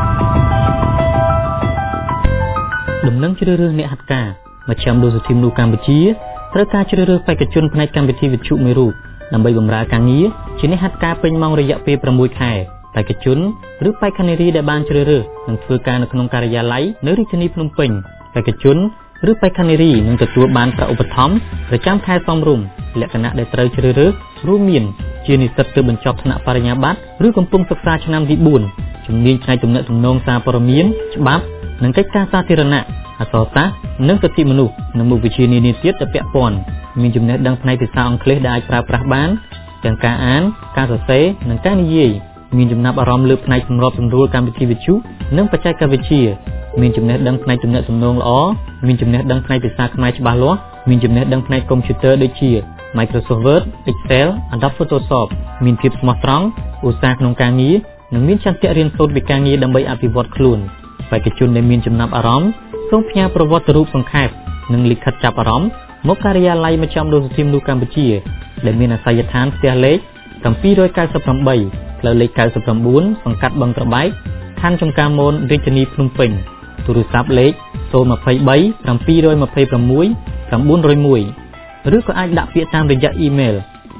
ដំណឹងជ្រើសរើសអ្នកហាត់ការមជ្ឈមណ្ឌលសុធិមនុស្សកម្ពុជាត្រូវការជ្រើសរើសបេក្ខជនផ្នែកកម្មវិធីវិទ្យុមួយរូបដើម្បីបម្រើការងារជាអ្នកហាត់ការពេញម៉ោងរយៈពេលប្រាំមួយខែបេក្ខជនឬបេក្ខនារីដែលបានជ្រើសរើសនឹងធ្វើការនៅក្នុងការិយាល័យនៅរាជធានីភ្នំពេញបេក្ខជនឬបេក្ខនារីនឹងទទួលបានប្រាក់ឧបត្ថម្ភប្រចាំខែសមរម្យលក្ខណៈដែលត្រូវជ្រើសរើសរួមមានជានិស្សិតទើបបញ្ចប់ថ្នាក់បរិញ្ញាបត្រឬកំពុងសិក្សាឆ្នាំទីបួនជំនាញផ្នែកទំនាក់ទំនងសារព័ត៌មានច្បាប់និងកិច្ចការសាធារណៈអក្សរសាស្ត្រនិងសិទ្ធិមនុស្សនិងមុខវិជ្ជានានាទៀតដែលពាក់ព័ន្ធមានចំណេះដឹងផ្នែកភាសាអង់គ្លេសដែលអាចប្រើប្រាស់បានទាំងការអានការសរសេរនិងការនិយាយមានចំណាប់អារម្មណ៍លើផ្នែកសម្របសម្រួលកម្មវិធីវិទ្យុនិងបច្ចេកវិទ្យាមានចំណេះដឹងផ្នែកទំនាក់ទំនងល្អមានចំណេះដឹងផ្នែកភាសាខ្មែរច្បាស់លាស់មានចំណេះដឹងផ្នែកកុំព្យូទ័រដូចជា Microsoft Word, Excel, Adobe Photoshop មានភាពស្មោះត្រង់ឧស្សាហ៍ក្នុងការងារនិងមានចន្ទៈរៀនសូត្រពីការងារដើម្បីអភិវឌ្ឍខ្លួនបេក្ខជនដែលមានចំណាប់អារម្មណ៍សូមផ្ញើប្រវត្តិរូបសង្ខេបនិងលិខិតចាប់អារម្មណ៍មកការិយាល័យមជ្ឈមណ្ឌលសុធិមនុស្សកម្ពុជាដែលមានអាសយដ្ឋានផ្ទះលេខកំពីរកៅសិបប្រាំបីផ្លូវលេខកៅសិបប្រាំបួនសង្កាត់បឹងត្របែកខណ្ឌចំការមនរាជធានីភ្នំពេញទូរស័ព្ទលេខศูนย์ ยี่สิบสาม เจ็ด ยี่สิบ หก เก้า เก้า ศูนย์ หนึ่ง ឬក៏អាចដាក់ពាក្យតាមរយៈអ៊ីមែល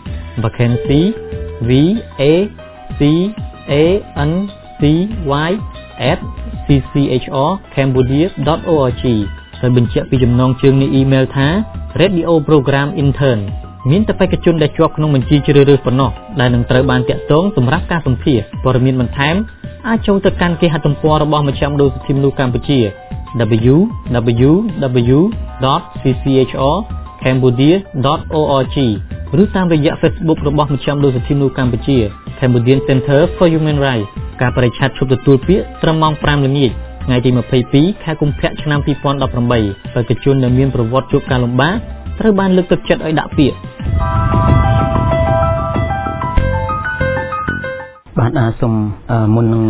vacancy v a c a n c y at c c h r cambodia dot org ដោយបញ្ជាក់ពីចំណងជើងនៃអ៊ីមែលថា Radio Program Intern មានតែបេក្ខជនដែលជាប់ក្នុងបញ្ជីជ្រើសរើសប៉ុណ្ណោះដែលនឹងត្រូវបានតាក់ទងសម្រាប់ការសម្ភាសន៍ព័ត៌មានបន្ថែមអាចចូលទៅកាន់គេហទំព័ររបស់មជ្ឈមណ្ឌលសុធិមនុស្សកម្ពុជា w w w dot c c h r cambodia dot org ឬតាមរយៈ Facebook របស់មជ្ឈមណ្ឌលសុធិមនុស្សកម្ពុជា Cambodian Center for Human Rights ការបរិច្ឆេទឈប់ទទួលពាក្យត្រឹមម៉ោងប្រាំល្ងាចថ្ងៃទីยี่สิบสองខែកុម្ភៈឆ្នាំยี่สิบสิบแปดបេក្ខជនដែលមានប្រវត្តិជួបការលំបាកត្រូវបានលើកទឹកចិត្តឲ្យដាក់ពាក្យបាទសូមមុននឹង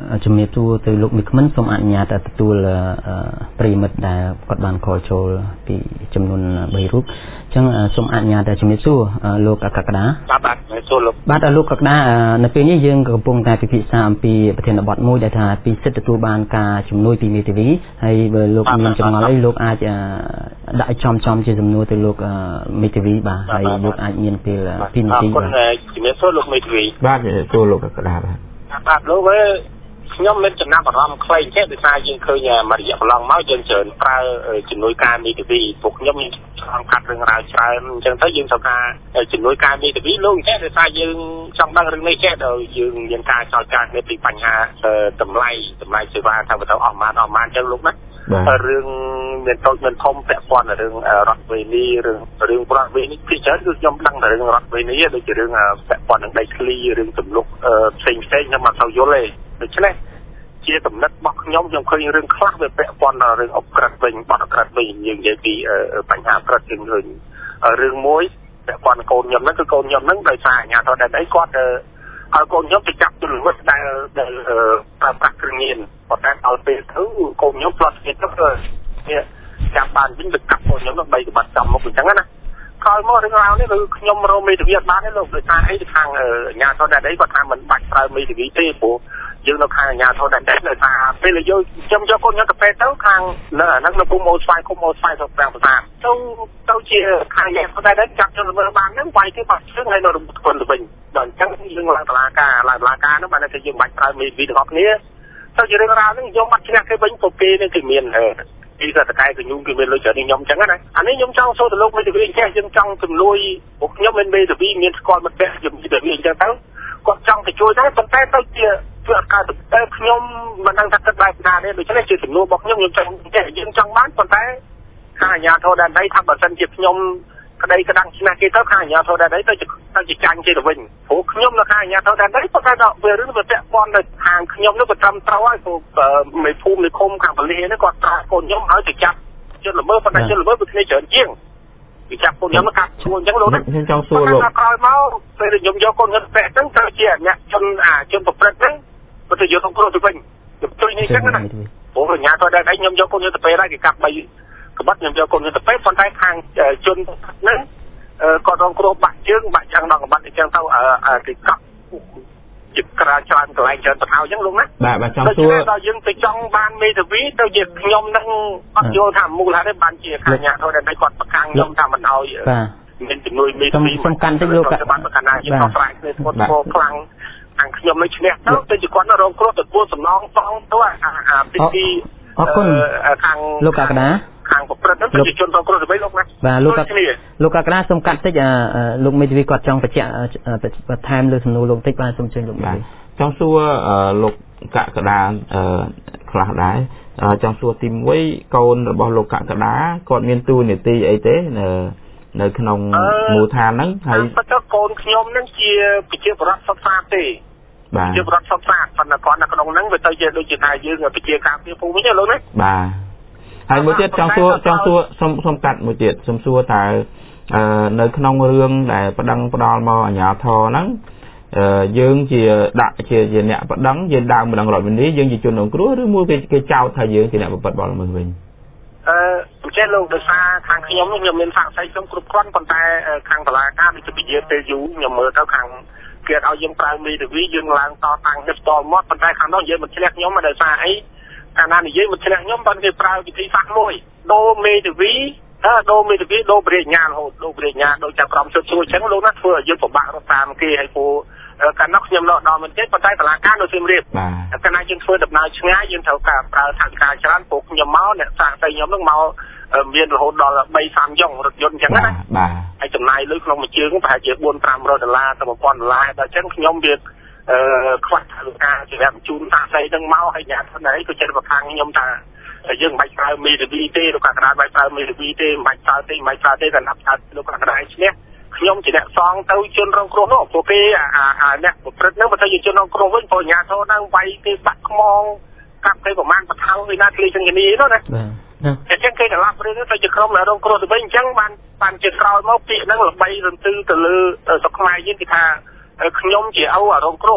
ជំរាបសួរទៅលោកមេឃមិនសូមអនុញ្ញាតទទួលប្រិមិត្តដែលគាត់បានខលចូលពីចំនួនបីរូបអញ្ចឹងសូមអនុញ្ញាតជំរាបសួរលោកអកកដាបាទបាទសួរលោកបាទលោកអកកដានៅពេលនេះយើងកំពុងតែពិភាក្សាអំពីប្រធានបទមួយដែលថាពីសិទ្ធិទទួលបានការជំនួយពីមេធាវីហើយបើលោកមានចម្ងល់អីលោកអាចដាក់ចំចំជាសំណួរទៅលោកមេធាវីបាទហើយលោកអាចមានពេលពីរនាទីបាទជំរាបសួរលោកមេធាវីបាទជំរាបសួរលោកអកកដាបាទបាទលោកអើយខ្ញុំមានចំណាប់អារម្មណ៍ខ្វែងចេះដោយសារយើងឃើញមួយរយៈកន្លងមកយើងច្រើនប្រើជំនួយការមេធាវីពួកខ្ញុំមានឆ្លងកាត់រឿងរ៉ាវច្រើនអញ្ចឹងទៅយើងត្រូវការជំនួយការមេធាវីលោកចេះដោយសារយើងចង់ដឹងរឿងនេះចេះដល់យើងមានការចោទចោទគ្នាពីបញ្ហាតម្លៃតម្លៃសេវាថាទៅអស់ម៉ានអស់ម៉ានអញ្ចឹងលោកណារឿងមានតូចមានធំពាក់ព័ន្ធរឿងរដ្ឋវេនីរឿងរឿងប្រវត្តិនេះពីច្រើនគឺខ្ញុំដឹងតែរឿងរដ្ឋវេនីដូចជារឿងពាក់ព័ន្ធនឹងដីធ្លីរឿងទម្លុកផ្សេងផ្សេងខ្ញុំអត់ទៅយល់ទេដូច្នេះជាកំណត់របស់ខ្ញុំខ្ញុំឃើញរឿងខ្លះវាពាក់ព័ន្ធដល់រឿងអក្រិតវិញបទអក្រិតវិញយើងនិយាយពីបញ្ហាអក្រិតយើងឃើញរឿងមួយពាក់ព័ន្ធកូនខ្ញុំហ្នឹងគឺកូនខ្ញុំហ្នឹងដោយសារអាញាធរដែនដីគាត់ឲ្យកូនខ្ញុំទៅចាប់ជនល្មើសដែលដែលប្រើប្រាស់គ្រឿងញៀនប៉ុន្តែដល់ពេលទៅកូនខ្ញុំផ្លាត់ទៀតទៅវាចាប់បានវិញទៅកាប់កូនខ្ញុំនឹងបីក្បាត់ចំមុខអញ្ចឹងណាក្រោយមករឿងរ៉ាវនេះគឺខ្ញុំរកមេធាវីអត់បានទេលោកដោយសារអីទៅខាងអាញាធរដែនដីគាត់ថាមិនបាច់ប្រើមេធាវីទេព្រោះយើងនៅខាងអាញាធរដែនដីដោយសារពេលយើងខ្ញុំយកកូនខ្ញុំទៅពេទ្យទៅខាងនៅអាហ្នឹងនៅគុំអូស្វាយគុំអូស្វាយទៅប្រាំងប្រាសាទទៅទៅជាខាងអាញាធរដែនដីចាប់ជនល្មើសបានហ្នឹងវាយគេបាត់ជើងហើយនៅរំគុនទៅវិញដល់អញ្ចឹងយើងឡើងតុលាការឡើងតុលាការហ្នឹងបានតែយើងបាច់ប្រើមេធាវីទាំងអស់គ្នាទៅជារឿងរ៉ាវហ្នឹងយកបាត់ឈ្នះគេវិញពួកគេនឹងគេមានពីសតកែកញូមគេមានលុយច្រើនខ្ញុំអញ្ចឹងណាអានេះខ្ញុំចង់សួរទៅលោកមេធាវីចេះយើងចង់ជំនួយពួកខ្ញុំមានមេធាវីមានស្គាល់មិត្តភក្តិជំនួយទៅវាអញ្ចឹងទៅគាត់ចង់ទៅជួយដែរប៉ុន្តែទៅជាធ្វើអត់កើតទៅខ្ញុំមិនដឹងថាគិតបែបណាទេដូច្នេះជាសំណួររបស់ខ្ញុំខ្ញុំចង់ចេះយើងចង់បានប៉ុន្តែខាងអាជ្ញាធរដែនដីថាបើសិនជាខ្ញុំក្តីក្តាំងឆ្នះគេទៅខាងអាជ្ញាធរដែនដីទៅទៅជាចាញ់គេទៅវិញព្រោះខ្ញុំនៅខាងអាជ្ញាធរដែនដីប៉ុន្តែដល់វារឿងវាពាក់ព័ន្ធទៅខាងខ្ញុំនោះក៏ត្រឹមត្រូវហើយព្រោះមេភូមិនៃឃុំខាងបលិសនេះគាត់ត្រាស់កូនខ្ញុំឲ្យទៅចាប់ជនល្មើសប៉ុន្តែជនល្មើសវាគ្នាច្រើនជាងវាចាប់កូនខ្ញុំមកកាត់ឈ្មោះអញ្ចឹងលោកណាខ្ញុំចង់សួរលោកក្រោយមកពេលខ្ញុំយកកូនខ្ញុំទៅហ្នឹងទៅជាអ្នកជនអាជនប្រព្រឹត្តហ្នឹងបើទៅយកក្នុងគ្រោះទៅវិញទៅទុយនេះអញ្ចឹងណាព្រោះអាជ្ញាធរដែនដីខ្ញុំយកកូនខ្ញុំទៅពេលហើយគេកាប់បីក្បត់ខ្ញុំយកកូនខ្ញុំទៅពេលប៉ុន្តែខាងជនហ្នឹងគាត់រងគ្រោះបាក់ជើងបាក់យ៉ាងដល់ក្បត់អញ្ចឹងទៅគេកាប់ជាក្រាច្រើនកន្លែងច្រើនបន្ថយអញ្ចឹងលោកណាបាទបាទចង់សួរដល់យើងទៅចង់បានមេធាវីទៅជាខ្ញុំនឹងអត់យល់ថាមូលហេតុទេបានជាខាងអាជ្ញាធរដែនដីគាត់ប្រកាំងខ្ញុំថាមិនឲ្យមានជំនួយមេធាវីសំខាន់តិចលោកបានប្រកាសណាយើងក៏ស្រ័យគ្នាស្ពតស្ពខ្លាំងខាងខ្ញុំនឹងឈ្នះទៅទៅជាគាត់រងគ្រោះទៅគួរសំណងសងទៅអាពីពីអរគុណខាងលោកកកដាខាងប្រព្រឹត្តទៅជាជនរងគ្រោះទៅវិញលោកណាបាទលោកលោកកកដាសូមកាត់តិចលោកមេធាវីគាត់ចង់បញ្ជាក់បន្ថែមលើសំណួរលោកតិចបាទសូមជើញលោកបាទចង់សួរលោកកកដាខ្លះដែរចង់សួរទីមួយកូនរបស់លោកកកដាគាត់មានតួនាទីអីទេនៅនៅក្នុងមូលដ្ឋានហ្នឹងហើយបន្តកូនខ្ញុំហ្នឹងជាប្រជាពលរដ្ឋសុខសាន្តទេបាទជាពលរដ្ឋសុខសាន្តប៉ុន្តែគាត់នៅក្នុងហ្នឹងវាទៅជាដូចជាថាយើងប្រជាការពារភូមិវិញលោកណាបាទហើយមួយទៀតចង់សួរចង់សួរសុំសុំកាត់មួយទៀតសុំសួរតើនៅក្នុងរឿងដែលប្តឹងផ្ដាល់មកអាជ្ញាធរហ្នឹងយើងជាដាក់ជាជាអ្នកប្តឹងយើងដើមម្ដងរដ្ឋវិន័យយើងជាជនរងគ្រោះឬមួយគេគេចោទថាយើងជាអ្នកប្រព្រឹត្តបទល្មើសវិញអឺអញ្ចឹងលោកដោយសារខាងខ្ញុំខ្ញុំមានសាកសីខ្ញុំគ្រប់គ្រាន់ប៉ុន្តែខាងតុលាការដូចជាពជាពេលយូរខ្ញុំមើលទៅខាងគេឲ្យយើងប្រើមេធាវីយើងឡើងតតាំងទៅស្ទល់មកប៉ុន្តែខាងនោះនិយាយមិនឆ្លៀកខ្ញុំដោយសារអីកាលណានិយាយមិនឆ្លៀកខ្ញុំប៉ុន្តែគេប្រើវិធីសាស្ត្រមួយដូរមេធាវីអើដូរមេធាវីដូរបរិញ្ញារហូតដូរបរិញ្ញាដូចចាប់ក្រុមជឿជួយអញ្ចឹងលោកណាធ្វើឲ្យយើងពិបាករត់តាមគេហើយពូកាលនោះខ្ញុំនៅដល់មិនទេប៉ុន្តែតុលាការនៅសៀមរាបកាលណាយើងធ្វើដំណើរឆ្ងាយយើងត្រូវការប្រើថវិកាច្រើនពួកខ្ញុំមកអ្នកសាកសីខ្ញុំនឹងមកមានរហូតដល់បីសាំយ៉ងរថយន្តអញ្ចឹងណាបាទហើយចំណាយលុយក្នុងមួយជើងប្រហែលជាបួនប្រាំរយដុល្លារទៅmột nghìnដុល្លារដល់អញ្ចឹងខ្ញុំវាអឺខ្វះថវិកាសម្រាប់បញ្ជូនសាកសីនឹងមកហើយអ្នកថាណែក៏ចិត្តប្រខាំងខ្ញុំថាយើងមិនបាច់ប្រើមេធាវីទេលោកកណ្ដាលមិនបាច់ប្រើមេធាវីទេមិនបាច់ប្រើទេមិនបាច់ប្រើទេតែណាប់ថាលោកកណ្ដាលឈ្នះខ្ញុំជាអ្នកសងទៅជនរងគ្រោះនោះព្រោះគេអាអ្នកប្រព្រឹត្តនោះបើទៅជាជនរងគ្រោះវិញព្រោះអាជ្ញាធរហ្នឹងវាយគេបាក់ខ្មងកាប់គេប្រមាណបថៅវិនាទីចឹងនេះនោះណាអញ្ចឹងគេត្រឡប់រឿងទៅជាក្រុមអ្នករងគ្រោះទៅវិញអញ្ចឹងបានបានជាក្រោយមកពាក្យហ្នឹងល្បីរន្ទឺទៅលើស្រុកខ្មែរយើងគេថាខ្ញុំជាឪរងគ្រោះ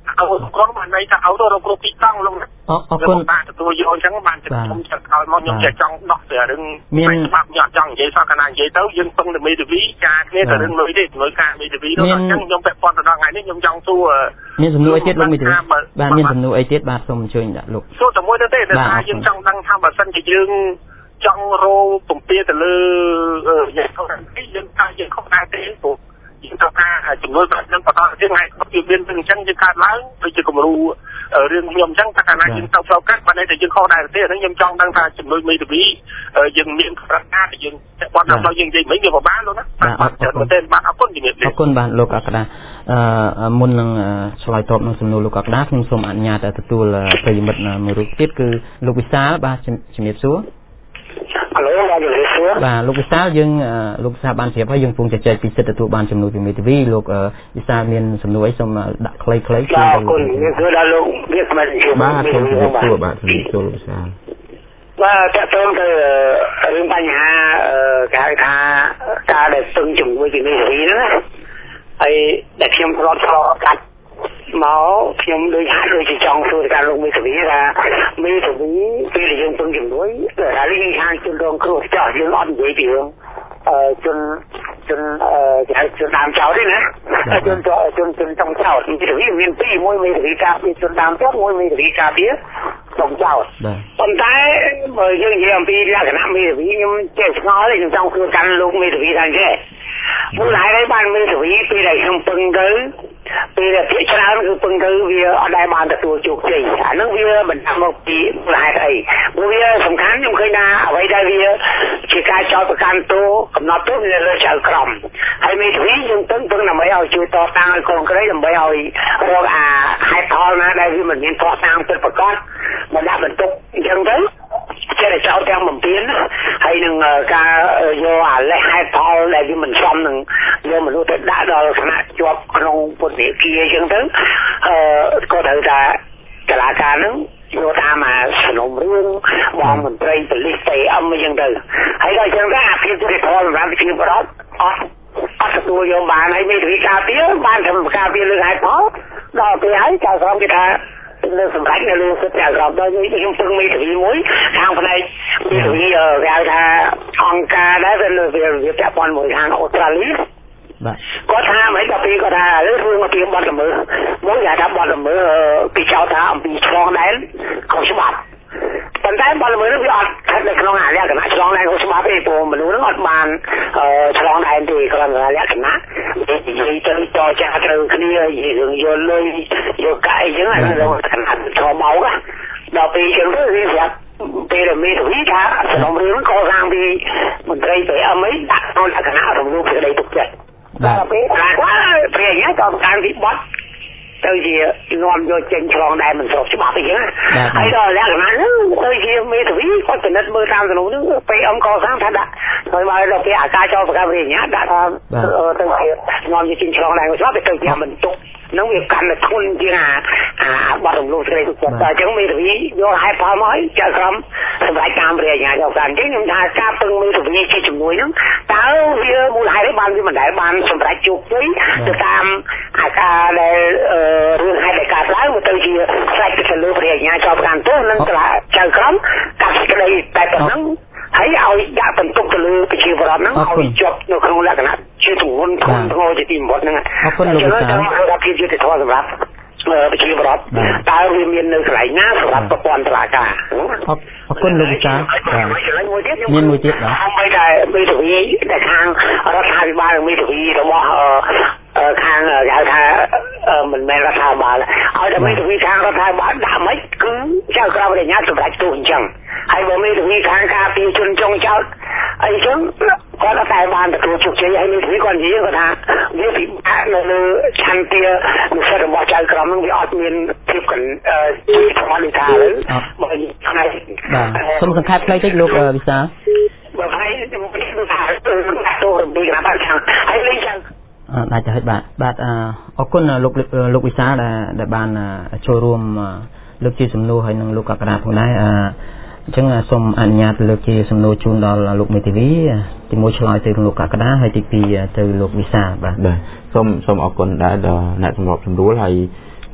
เอาครบมันในจะเอาตัวเรากรุ๊ปปีตั้งลงนะเอาคนบ้านตัวโยนจังบ้านจะชมจะเอามันยังจะจ้องดอกเสือดึงไปสภาพหยอดจ้องเยซ่าขนาดเยเต้ายังต้องมีตัววิการเนี่ยแต่ดึงเลยดิเลยการมีตัววิแล้วยังยังแบบปอนตอนไงนี่ยังจ้องตัวមានសំណួរអីទៀតលោកមីទីបាទមានសំណួរអីទៀតបាទសូមអញ្ជើញដាក់លោកសួរតែមួយទៅទេតែថាយើងចង់ដឹងថាបើសិនជាយើងចង់រោពំពាទៅលើយ៉ាងខុសនេះយើងថាយើងខុសដែរទេព្រោះយើងថាចំនួនប្រាក់នឹងបន្តទៀតថ្ងៃគាត់វាមាននឹងអញ្ចឹងយើងកាត់ឡើងដូចជាគំរូរឿងខ្ញុំអញ្ចឹងថាកាលណាយើងទៅផ្លូវកាត់បានតែយើងខុសដែរទេហ្នឹងខ្ញុំចង់ដឹងថាចំនួនមេធាវីយើងមានប្រកាសយើងបត់ដល់យើងនិយាយមិញវាពិបាកលោកណាបាទច្រើនមែនទេបាទអរគុណជំរាបលាអរគុណបាទលោកអក្សរអឺមុននឹងឆ្លើយតបនឹងសំណួរលោកអក្សរខ្ញុំសូមអនុញ្ញាតទទួលប្រិយមិត្តមួយរូបទៀតគឺលោកវិសាលបាទជំរាបសួរហៅបាទជំរាបសួរបាទលោកវិសាលយើងលោកវិសាលបានជ្រាបហើយយើងកំពុងជជែកពីសិទ្ធិទទួលបានជំនួយពីមេធាវីលោកវិសាលមានសំណួរអីសូមដាក់ខ្លីៗជូនទៅលោកអរគុណគឺដល់លោកវាស្មានជាបាទសូមជម្រាបសួរបាទជំរាបសួរលោកវិសាលបាទតើតើទៅរឿងបញ្ហាគេហៅថាការដែលពឹងជំនួយពីមេធាវីហ្នឹងណាហើយដែលខ្ញុំធ្លាប់ឆ្លងកាត់មកខ្ញុំដូចហាក់ដូចជាចង់សួរទៅការលោកមេធាវីថាមេធាវីពេលយើងពឹងជំនួយហើយយើងខាងជនរងគ្រោះចាស់យើងអត់និយាយពីរឿងអឺជនជនអឺគេជនដើមចោលទេណាជនជនជនចង់ចោលមេធាវីមានពីរមួយមេធាវីការពីជនដើមចោលមួយមេធាវីការពីចង់ចោលប៉ុន្តែបើយើងនិយាយអំពីលក្ខណៈមេធាវីខ្ញុំចេះឆ្ងល់ទេខ្ញុំចង់សួរកាន់លោកមេធាវីថាចេះមូលហេតុអីបានមេធាវីពេលដែលខ្ញុំពឹងទៅពេលដែលភាគច្រើនគឺពឹងទៅវាអត់ដែលបានទទួលជោគជ័យអានឹងវាបណ្ដាលមកពីមូលហេតុអីព្រោះវាសំខាន់ខ្ញុំឃើញថាអ្វីដែលវាជាការចោទប្រកាន់ទោសកំណត់ទោសវាលើចៅក្រមហើយមេធាវីយើងពឹងពឹងដើម្បីឲ្យជួយតតាំងឲ្យកូនក្រីដើម្បីឲ្យរកអាហេតុផលណាដែលវាមិនមានតតាំងពិតប្រាកដមកដាក់បន្ទុកអញ្ចឹងទៅចេះតែចោទទាំងបំពេញហើយនឹងការយកអាលេសហេតុផលដែលវាមិនសមនឹងយកមនុស្សទៅដាក់ដល់ឋានៈជាប់ក្នុងពុទ្ធវិគាអញ្ចឹងទៅអឺក៏ត្រូវថាកលាការហ្នឹងយកតាមអាសំណុំរឿងបងមន្ត្រីប៉ូលីសទៅអឹមអញ្ចឹងទៅហើយដល់អញ្ចឹងទៅអាភាពយុត្តិធម៌សម្រាប់ប្រជាពលរដ្ឋអត់អត់ទទួលយកបានហើយមេធាវីការពារបានធ្វើការពារលើហេតុផលដល់ពេលហើយចៅក្រមគេថាលើសម្រាប់នៅលើសិទ្ធិអក្សរដល់ខ្ញុំពឹងមេធាវីមួយខាងផ្នែកមេធាវីគេហៅថាអង្គការដែរវាវាពាក់ព័ន្ធមួយខាងអូស្ត្រាលីបាទគាត់ថាមិនដល់ពេលគាត់ថាលើរឿងមកពីបទល្មើសមួយគេថាបទល្មើសពីចោទថាអំពីឆ្លងដែនខុសច្បាប់ប៉ុន្តែបទល្មើសនេះវាអត់ស្ថិតនៅក្នុងអាលក្ខណៈឆ្លងដែនខុសច្បាប់ទេព្រោះមនុស្សហ្នឹងអត់បានឆ្លងដែនទេគ្រាន់តែលក្ខណៈនិយាយទៅតចាត្រូវគ្នារឿងយកលុយយកកាយអញ្ចឹងអានោះលក្ខណៈឆ្លងមកដល់ពេលអញ្ចឹងទៅវាប្រាប់ពេលមេធាវីថាសំណុំរឿងកសាងពីមន្ត្រីពីអមអីដាក់ក្នុងលក្ខណៈរំលោភសេចក្តីទុកចិត្តដល់ពេលថាព្រះញ្ញាក៏ការវិបត្តិទៅជានាំយកចេញឆ្លងដែនមិនស្របច្បាប់អីចឹងហើយដល់លក្ខណៈហ្នឹងទៅជាមេធាវីគាត់ពិនិត្យមើលតាមសំណុំហ្នឹងពេលអមកសាងថាដាក់ហើយមកដល់ពេលអាការចោលប្រកាសព្រះញ្ញាដាក់ថាទៅជានាំយកចេញឆ្លងដែនច្បាប់ទៅជាបន្ទុកនឹងវាកាន់តែធ្ងន់ជាងអាអាបទរំលោភសេចក្តីទុកចិត្តតែអញ្ចឹងមេធាវីយកហេតុផលមកឲ្យចៅក្រមសម្រាប់តាមព្រះញ្ញាយកការអញ្ចឹងខ្ញុំថាការពឹងមេធាវីជាជំនួយហ្នឹងតើវាមូលហេតុអីបានវាមិនដែលបានសម្រាប់ជោគជ័យទៅតាមអាការដែលរឿងហេតុដែលកើតឡើងទៅជាស្រេចទៅលើព្រះញ្ញាចោលប្រកាន់ទោសនឹងចៅក្រមកាត់សេចក្តីតែប៉ុណ្ណឹងហើយឲ្យដាក់បន្ទុកទៅលើប្រជាពលរដ្ឋហ្នឹងឲ្យជាប់នៅក្នុងលក្ខណៈជាទម្ងន់ធ្ងន់ធ្ងរជាទីបំផុតហ្នឹងអរគុណលោកវិសាលរដ្ឋភាពយុត្តិធម៌សម្រាប់ប្រជាពលរដ្ឋតើវាមាននៅកន្លែងណាសម្រាប់ប្រព័ន្ធតុលាការអរគុណលោកវិសាលមានមួយទៀតបាទហើយតែមេធាវីដែលខាងរដ្ឋាភិបាលមេធាវីរបស់ខាងគេហៅថាមិនមែនរដ្ឋាភិបាលឲ្យតែមេធាវីខាងរដ្ឋាភិបាលដាក់មិនគឺចៅក្រមរដ្ឋាភិបាលសម្រាប់ទូអញ្ចឹងហើយបើមេធាវីខាងការពារជនចុងចោតអីចឹងគាត់តែបានទទួលជោគជ័យហើយមេធាវីគាត់និយាយគាត់ថាវាពិបាកនៅលើឆន្ទៈនិស្សិតរបស់ចៅក្រមនឹងវាអត់មានភាពកណ្ជាធម្មតាទេបើថ្ងៃបាទសូមសង្ខេបខ្លីតិចលោកវិសាលបើថ្ងៃខ្ញុំថាទៅរំលឹកណាបាទហើយលេងចឹងដាច់ទៅហើយបាទបាទអរគុណលោកលោកវិសាលដែលដែលបានចូលរួមលើកជាសំណួរហើយនឹងលោកកក្កដាផងដែរអញ្ចឹងសូមអនុញ្ញាតលើកជាសំណួរជូនដល់លោកមេធាវីទីមួយឆ្លើយទៅលោកកក្កដាហើយទីពីរទៅលោកវិសាលបាទបាទសូមសូមអរគុណដែរដល់អ្នកសម្របសម្រួលហើយ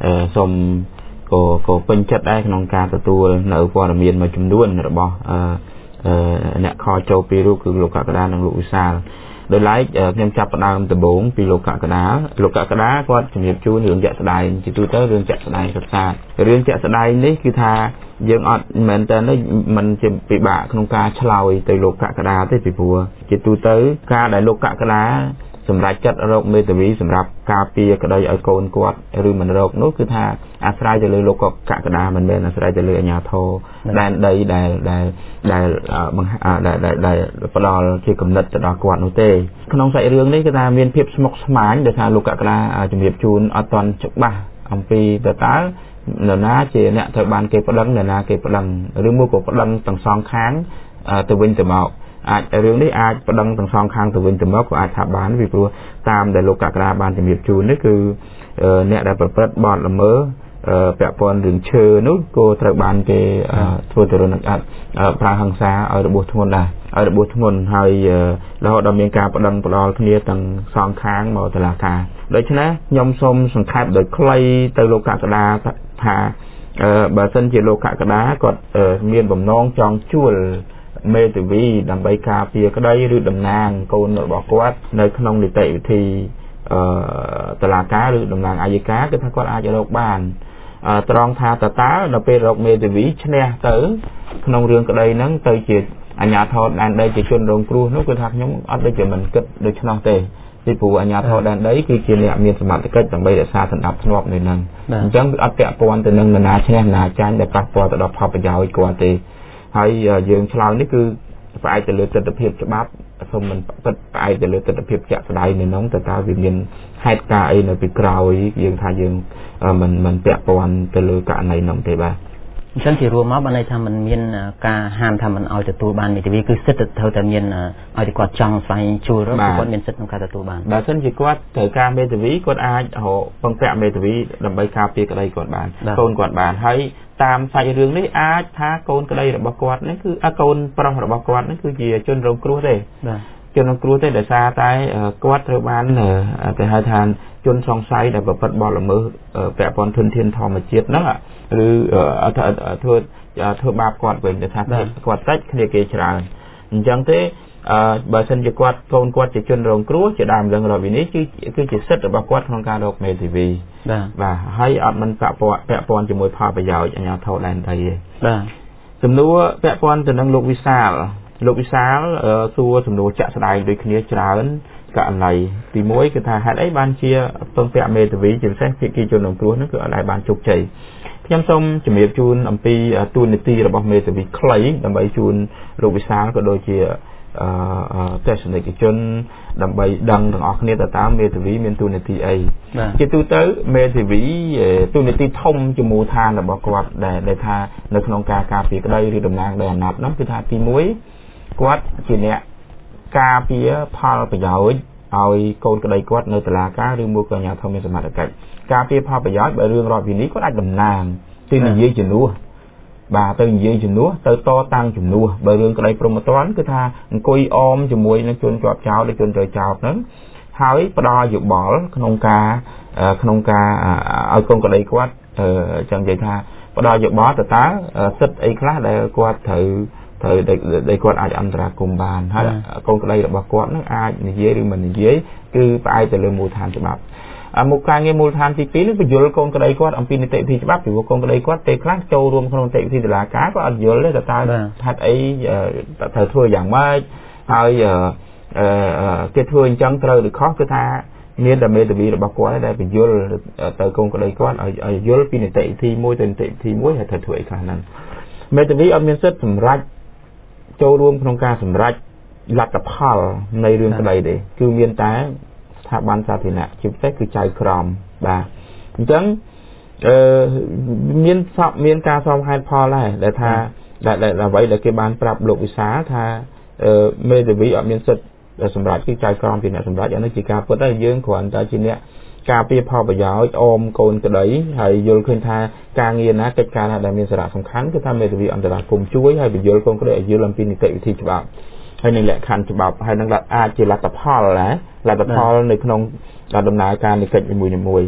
សូមក៏ក៏ពេញចិត្តដែរក្នុងការទទួលនៅព័ត៌មានមួយចំនួនរបស់អ្នកខចូលពីររូបគឺលោកកក្កដានិងលោកវិសាលដោយឡែកខ្ញុំចាប់ផ្ដើមដំបូងពីលោកកក្កដាលោកកក្កដាគាត់ជំរាបជូនរឿងជាក់ស្ដែងជាទូទៅរឿងជាក់ស្ដែងសិក្សារឿងជាក់ស្ដែងនេះគឺថាយើងអត់មែនតើមិនជាពិបាកក្នុងការឆ្លើយទៅលោកកក្កដាទេពីព្រោះជាទូទៅការដែលលោកកក្កដាសម្រាប់ចាត់រោគមេធាវីសម្រាប់ការពារក្តីឲ្យកូនគាត់ឬមិនរោគនោះគឺថាអាស្រ័យទៅលើលោកកក្កដាមិនមែនអាស្រ័យទៅលើអាជ្ញាធរដែនដីដែលដែលដែលដែលដែលផ្ដល់ជាគំនិតទៅដល់គាត់នោះទេក្នុងសាច់រឿងនេះគឺថាមានភាពស្មុគស្មាញដោយសារលោកកក្កដាជំរាបជូនអត់ទាន់ច្បាស់អំពីតើតើនរណាជាអ្នកត្រូវបានគេប្តឹងនរណាគេប្តឹងឬមួយក៏ប្តឹងទាំងសងខាងទៅវិញទៅមកអាចរឿងនេះអាចប្តឹងទាំងសងខាងទៅវិញទៅមកក៏អាចថាបានពីព្រោះតាមដែលលោកកក្កដាបានជំរាបជូននេះគឺអ្នកដែលប្រព្រឹត្តបទល្មើសពាក់ព័ន្ធរឿងឈើនោះក៏ត្រូវបានគេធ្វើទរណកម្មប្រើហិង្សាឲ្យរបួសធ្ងន់ដែរឲ្យរបួសធ្ងន់ហើយរហូតដល់មានការប្តឹងផ្ដាល់គ្នាទាំងសងខាងមកតុលាការដូច្នេះខ្ញុំសូមសង្ខេបដោយខ្លីទៅលោកកក្កដាថាបើសិនជាលោកកក្កដាគាត់មានបំណងចង់ជួលមេធាវីដើម្បីការពារក្តីឬតំណាងកូនរបស់គាត់នៅក្នុងនីតិវិធីតុលាការឬតំណាងអัยការគឺថាគាត់អាចរកបានត្រង់ថាតើតើដល់ពេលរកមេធាវីឈ្នះទៅក្នុងរឿងក្តីហ្នឹងទៅជាអាជ្ញាធរដែនដីជាជនរងគ្រោះនោះគឺថាខ្ញុំអត់ដូចជាមិនគិតដូច្នោះទេពីព្រោះអាជ្ញាធរដែនដីគឺជាអ្នកមានសមត្ថកិច្ចដើម្បីរក្សាសន្តិភាពនៅហ្នឹងអញ្ចឹងវាអត់ពាក់ព័ន្ធទៅនឹងនរណាឈ្នះនរណាចាញ់ដែលប៉ះពាល់ទៅដល់ផលប្រយោជន៍គាត់ទេហើយយើងឆ្លើយនេះគឺផ្អែកទៅលើទស្សនវិជ្ជាច្បាប់សូមមិនពិតផ្អែកទៅលើទស្សនវិជ្ជាជាក់ស្ដែងនៅក្នុងតើតើវាមានហេតុការណ៍អីនៅពីក្រោយយើងថាយើងមិនមិនពាក់ព័ន្ធទៅលើករណីនោះទេបាទអញ្ចឹងជារួមមកបានន័យថាมันមានការហាមថាมันឲ្យទទួលបានមេធាវីគឺសិទ្ធិត្រូវតែមានឲ្យតែគាត់ចង់ស្វែងជួលរកគាត់មានសិទ្ធិក្នុងការទទួលបានបើមិនជាគាត់ត្រូវការមេធាវីគាត់អាចរកពឹងពាក់មេធាវីដើម្បីការពារក្តីគាត់បានកូនគាត់បានហើយតាមសាច់រឿងនេះអាចថាកូនក្តីរបស់គាត់នេះគឺកូនប្រុសរបស់គាត់នេះគឺជាជនរងគ្រោះទេជនរងគ្រោះទេដោយសារតែគាត់ត្រូវបានគេហៅថាជនសង្ស័យដែលប្រព្រឹត្តបទល្មើសពាក់ព័ន្ធធនធានធម្មជាតិហ្នឹងឬធ្វើធ្វើបាបគាត់វិញថាគាត់តិចគ្នាគេច្រើនអញ្ចឹងទេបើសិនជាគាត់កូនគាត់ជាជនរងគ្រោះជាដើមរឿងរបស់នេះគឺគឺជាសិទ្ធិរបស់គាត់ក្នុងការរកមេធាវីបាទហើយអត់មិនពាក់ព័ន្ធពាក់ព័ន្ធជាមួយផលប្រយោជន៍អាជ្ញាធរដែនដីទេបាទសំណួរពាក់ព័ន្ធទៅនឹងលោកវិសាលលោកវិសាលសួរសំណួរចាក់ស្ដែងដូចគ្នាច្រើនករណីទីមួយគឺថាហេតុអីបានជាពឹងពាក់មេធាវីជាពិសេសភាគីជនរងគ្រោះនោះគឺអត់ដែលបានជោគជ័យខ្ញុំសូមជម្រាបជូនអំពីទូនីតិរបស់មេធាវីខ្លីដើម្បីជូនលោកវិសាលក៏ដូចជាទស្សនិកជនដើម្បីដឹងទាំងអស់គ្នាតើតើមេធាវីមានទូនីតិអីជាទូទៅមេធាវីទូនីតិធំជាមូលដ្ឋានរបស់គាត់ដែលថានៅក្នុងការការពារក្តីឬតំណាងដោយអាណត្តិនោះគឺថាទីមួយគាត់ជាអ្នកការពារផលប្រយោជន៍ឲ្យកូនក្តីគាត់នៅតុលាការឬមួយក៏អាជ្ញាធរមានសមត្ថកិច្ចការពារផលប្រយោជន៍បើរឿងរដ្ឋវិន័យគាត់អាចតំណាងទៅនិយាយជំនួសបាទទៅនិយាយជំនួសទៅតតាំងជំនួសបើរឿងក្តីព្រមត្តនគឺថាអង្គុយអមជាមួយនឹងជនជាប់ចោទឬជនត្រូវចោទហ្នឹងហើយផ្ដល់យោបល់ក្នុងការក្នុងការឲ្យកូនក្តីគាត់ចង់និយាយថាផ្ដល់យោបល់ទៅតើសិទ្ធិអីខ្លះដែលគាត់ត្រូវត្រូវដែលគាត់អាចអន្តរាគមន៍បានហើយកូនក្តីរបស់គាត់នឹងអាចនិយាយឬមិននិយាយគឺផ្អែកទៅលើមូលដ្ឋានច្បាប់មុខការងារមូលដ្ឋានទីពីរនេះបញ្យល់កូនក្តីគាត់អំពីនីតិវិធីច្បាប់ពីព្រោះកូនក្តីគាត់ពេលខ្លះចូលរួមក្នុងនីតិវិធីតុលាការក៏អត់យល់ដែរតើតើហេតុអីត្រូវធ្វើយ៉ាងម៉េចហើយគេធ្វើអញ្ចឹងត្រូវឬខុសគឺថាមានតែមេធាវីរបស់គាត់ដែលបញ្យល់ទៅកូនក្តីគាត់ឲ្យយល់ពីនីតិវិធីមួយទៅនីតិវិធីមួយហើយត្រូវធ្វើអីខ្លះហ្នឹងមេធាវីអត់មានសិទ្ធិសម្រេចចូលរួមក្នុងការសម្រេចលទ្ធផលនៃរឿងក្តីទេគឺមានតែស្ថាប័នសាធារណៈជាពិសេសគឺចៅក្រមបាទអញ្ចឹងអឺមានសពមានការសមហេតុផលដែរដែលថាដែលអ្វីដែលគេបានប្រាប់លោកវិសាលថាមេធាវីអត់មានសិទ្ធិសម្រាប់គឺចៅក្រមជាអ្នកសម្រាប់អានេះជាការពិតដែរយើងគ្រាន់តែជាអ្នកការពារផលប្រយោជន៍អមកូនក្តីហើយយល់ឃើញថាការងារណាកិច្ចការណាដែលមានសារៈសំខាន់គឺថាមេធាវីអន្តរាគមន៍ជួយហើយបញ្យល់កូនក្តីឲ្យយល់អំពីនីតិវិធីច្បាប់ហើយនឹងលក្ខខណ្ឌច្បាប់ហើយនឹងអាចជាលទ្ធផលណាលទ្ធផលនៅក្នុងដំណើរការនៃកិច្ចនីមួយៗ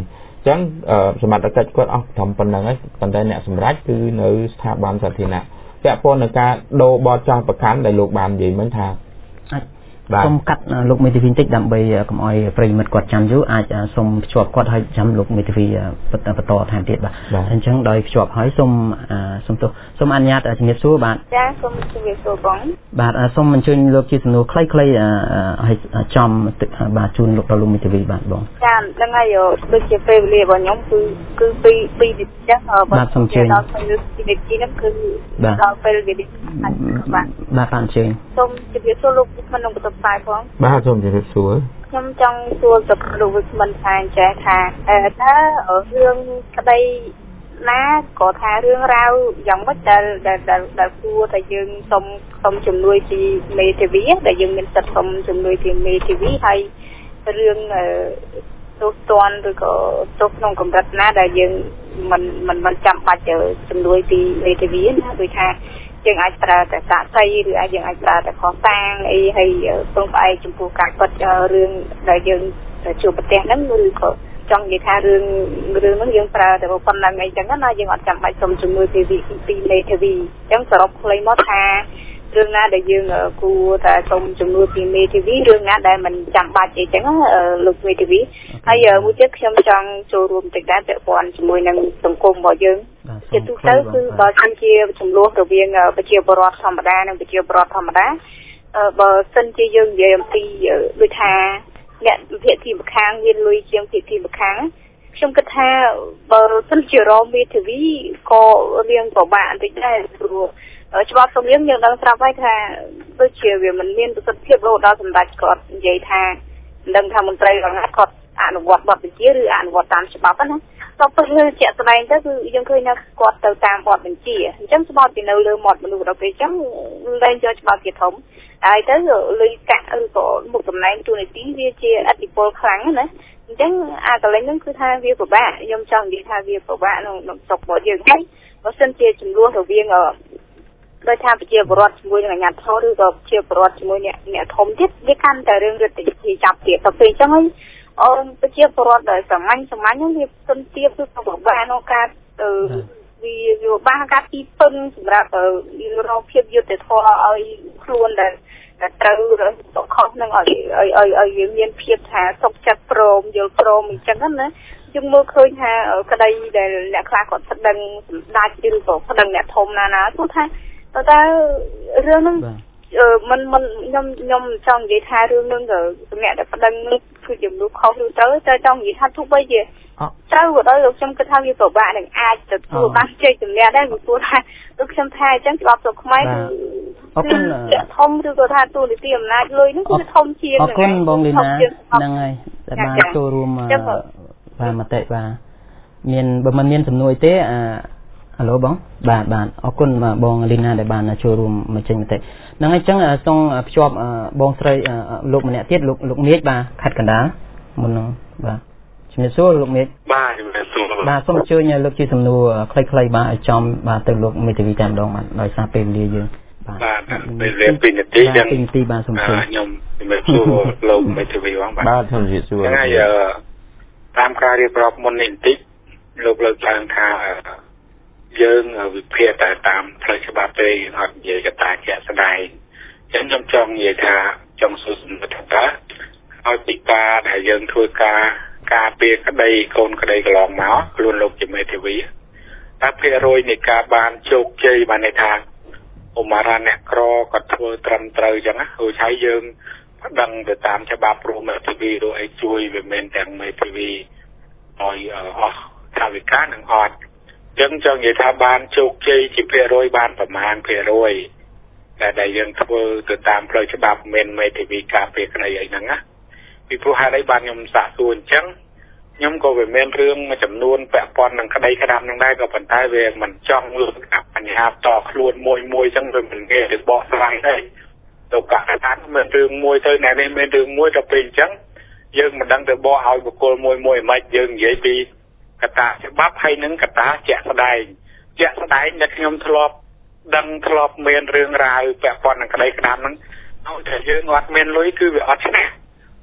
ចឹងសមត្ថកិច្ចគាត់អស់ត្រឹមប៉ុណ្្នឹងហើយប៉ុន្តែអ្នកសម្រេចគឺនៅស្ថាប័នសាធារណៈពាក់ព័ន្ធនឹងការដូរបទចោទប្រកាន់ដែលលោកបាននិយាយមិញថាសូមកាត់លោកមេធាវីបន្តិចដើម្បីកុំឲ្យប្រិយមិត្តគាត់ចាំយូរអាចសូមភ្ជាប់គាត់ឲ្យចាំលោកមេធាវីបន្តថែមទៀតបាទអញ្ចឹងដោយភ្ជាប់ហើយសូមសូមទោសសូមអនុញ្ញាតជំរាបសួរបាទចាសូមជំរាបសួរបងបាទសូមអញ្ជើញលោកជាសំណួរខ្លីៗឲ្យចំបាទជូនលោកដល់លោកមេធាវីបាទបងចាហ្នឹងហើយដូចជាពេលវេលារបស់ខ្ញុំគឺគឺពីពីវិទ្យាបាទសូមអញ្ជើញដល់ពេលវិទ្យានេះគឺដល់ពេលវេលាបាទបាទអញ្ជើញសូមជំរាបសួរលោកមិននឹងបន្តផ្សាយផងបាទសូមជម្រាបសួរខ្ញុំចង់សួរទៅលោកវិស្មិនថាចេះថាតើរឿងក្តីណាក៏ថារឿងរ៉ាវយ៉ាងម៉េចដែលដែលដែលគួរតែយើងសុំសុំជំនួយពីមេធាវីដែលយើងមានសិទ្ធិសុំជំនួយពីមេធាវីហើយរឿងទោសទណ្ឌឬក៏ទោសក្នុងកម្រិតណាដែលយើងមិនមិនមិនចាំបាច់ជំនួយពីមេធាវីណាដូចថាយើងអាចប្រើតែសាក់សីឬអាចយើងអាចប្រើតែខុសតាងអីហើយពឹងផ្អែកចំពោះការពិតរឿងដែលយើងជួបប្រទះហ្នឹងឬក៏ចង់និយាយថារឿងរឿងហ្នឹងយើងប្រើតែប៉ុណ្ណឹងអីចឹងណាយើងអត់ចាំបាច់សុំជំនួយពីពីមេធាវីអញ្ចឹងសរុបខ្លីមកថារឿងណាដែលយើងគួរតែសុំជំនួយពីមេធាវីរឿងណាដែលមិនចាំបាច់អីចឹងលោកមេធាវីហើយមួយទៀតខ្ញុំចង់ចូលរួមតិចដែរពាក់ព័ន្ធជាមួយនឹងសង្គមរបស់យើងជាទូទៅគឺបើសិនជាចំនួនរវាងប្រជាពលរដ្ឋធម្មតានិងប្រជាពលរដ្ឋធម្មតាបើសិនជាយើងនិយាយអំពីដូចថាអ្នកភាគីម្ខាងមានលុយជាងភាគីម្ខាងខ្ញុំគិតថាបើសិនជារមេធាវីក៏រៀងពិបាកបន្តិចដែរព្រោះច្បាប់សម្រៀងយើងដឹងស្រាប់ហើយថាដូចជាវាមិនមានប្រសិទ្ធភាពរហូតដល់សម្ដេចគាត់និយាយថាមិនដឹងថាមន្ត្រីរដ្ឋគាត់អនុវត្តបទបញ្ជាឬអនុវត្តតាមច្បាប់ណាដល់ពេលជាក់ស្ដែងទៅគឺយើងឃើញថាគាត់ទៅតាមបទបញ្ជាអញ្ចឹងច្បាប់ពីនៅលើមាត់មនុស្សដល់ពេលអញ្ចឹងលែងយកច្បាប់ជាធំហើយទៅលុយកាក់ឬក៏មុខតំណែងទូនាទីវាជាអធិបុលខ្លាំងណាអញ្ចឹងអាកន្លែងហ្នឹងគឺថាវាពិបាកខ្ញុំចង់និយាយថាវាពិបាកក្នុងស្រុករបស់យើងហើយបើសិនជាចំនួនរវាងដោយថាប្រជាពលរដ្ឋជាមួយនឹងអាជ្ញាធរឬក៏ប្រជាពលរដ្ឋជាមួយអ្នកអ្នកធំទៀតវាកាន់តែរឿងរដ្ឋវិធីចាប់ទៀតទៅពេលអញ្ចឹងហើយអូប្រជាពលរដ្ឋដែលសាមញ្ញសាមញ្ញហ្នឹងវាទុនទាបគឺពិបាកក្នុងការទៅវាវាបាសការទីពឹងសម្រាប់រកភាពយុត្តិធម៌ឲ្យខ្លួនដែលត្រូវទៅខុសនឹងឲ្យឲ្យឲ្យឲ្យយើងមានភាពថាសុខចិត្តព្រមយល់ព្រមអញ្ចឹងណាយើងមើលឃើញថាក្តីដែលអ្នកខ្លះគាត់ស្ដឹងសម្ដេចឬក៏ស្ដឹងអ្នកធំណាណាគាត់ថាតើរឿងហ្នឹងមិនមិនខ្ញុំខ្ញុំចង់និយាយថារឿងហ្នឹងក៏សម្រាប់តែប្តឹងនេះគឺជាមនុស្សខុសឬទៅតែចង់និយាយថាទោះបីជាត្រូវក៏ដោយលោកខ្ញុំគិតថាវាពិបាកនឹងអាចទៅធ្វើបានជ័យជំនះដែរព្រោះថាដូចខ្ញុំថាអញ្ចឹងច្បាប់ស្រុកខ្មែរគឺអរគុណធំឬក៏ថាទូនីតិអំណាចលុយហ្នឹងគឺធំជាងអរគុណបងលីណាហ្នឹងហើយតែបានចូលរួមបាទមតិបាទមានបើមិនមានសំណួរទេអាហៅបងបាទបាទអរគុណបងលីណាដែលបានចូលរួមមកចេញមតិហ្នឹងហើយអញ្ចឹងសូមភ្ជាប់បងស្រីលោកម្នាក់ទៀតលោកលោកមេឃបាទខេត្តកណ្ដាលមុនហ្នឹងបាទជំរាបសួរលោកមេឃបាទជំរាបសួរបាទសូមអញ្ជើញលោកជាសំណួរខ្លីៗបាទឲ្យចំបាទទៅលោកមេធាវីតែម្ដងបាទដោយសារពេលវេលាយើងបាទពេលវេលាពីរនាទីយ៉ាងពីរនាទីបាទសូមអញ្ជើញខ្ញុំជំរាបសួរលោកមេធាវីបងបាទបាទសូមជម្រាបសួរហ្នឹងហើយតាមការរៀបរាប់មុននេះបន្តិចលោកលើកឡើងថាយើងវិភាគតែតាមផ្លូវច្បាប់ទេអត់និយាយកត្តាជាក់ស្ដែងអញ្ចឹងខ្ញុំចង់និយាយថាចង់សួរសំណួរថាឲ្យពីការដែលយើងធ្វើការការពារក្តីកូនក្តីកន្លងមកខ្លួនលោកជាមេធាវីតែភាគរយនៃការបានជោគជ័យបានន័យថាឧមារាអ្នកក្រក៏ធ្វើត្រឹមត្រូវអញ្ចឹងណាព្រោះឆៃយើងប្តឹងទៅតាមច្បាប់រួមមេធាវីឬអីជួយវាមិនទាំងមេធាវីឲ្យអស់ថាវិការនឹងអត់យើងចង់និយាយថាបានជោគជ័យជាភាគរយបានប្រមាណភាគរយតែដែលយើងធ្វើទៅតាមផ្លូវច្បាប់មិនមេធាវីការពារក្តីអីហ្នឹងណាពីព្រោះហេតុអីបានខ្ញុំសាកសួរអញ្ចឹងខ្ញុំក៏វាមានរឿងមួយចំនួនពាក់ព័ន្ធនឹងក្តីក្តាប់ហ្នឹងដែរក៏ប៉ុន្តែវាមិនចង់លើកអាបញ្ហាតខ្លួនមួយមួយអញ្ចឹងវាមិនងាយទៅបកស្រាយទេទៅកាក់ថាមានរឿងមួយទៅណែនេះមានរឿងមួយទៅពេលអញ្ចឹងយើងមិនដឹងទៅបកឲ្យបុគ្គលមួយមួយមិនយើងនិយាយពីកត្តាច្បាប់ហើយនឹងកត្តាជាក់ស្ដែងជាក់ស្ដែងដែលខ្ញុំធ្លាប់ដឹងធ្លាប់មានរឿងរ៉ាវពាក់ព័ន្ធនឹងក្តីក្តាប់ហ្នឹងឲ្យតែយើងអត់មានលុយគឺវាអត់ឆ្នះ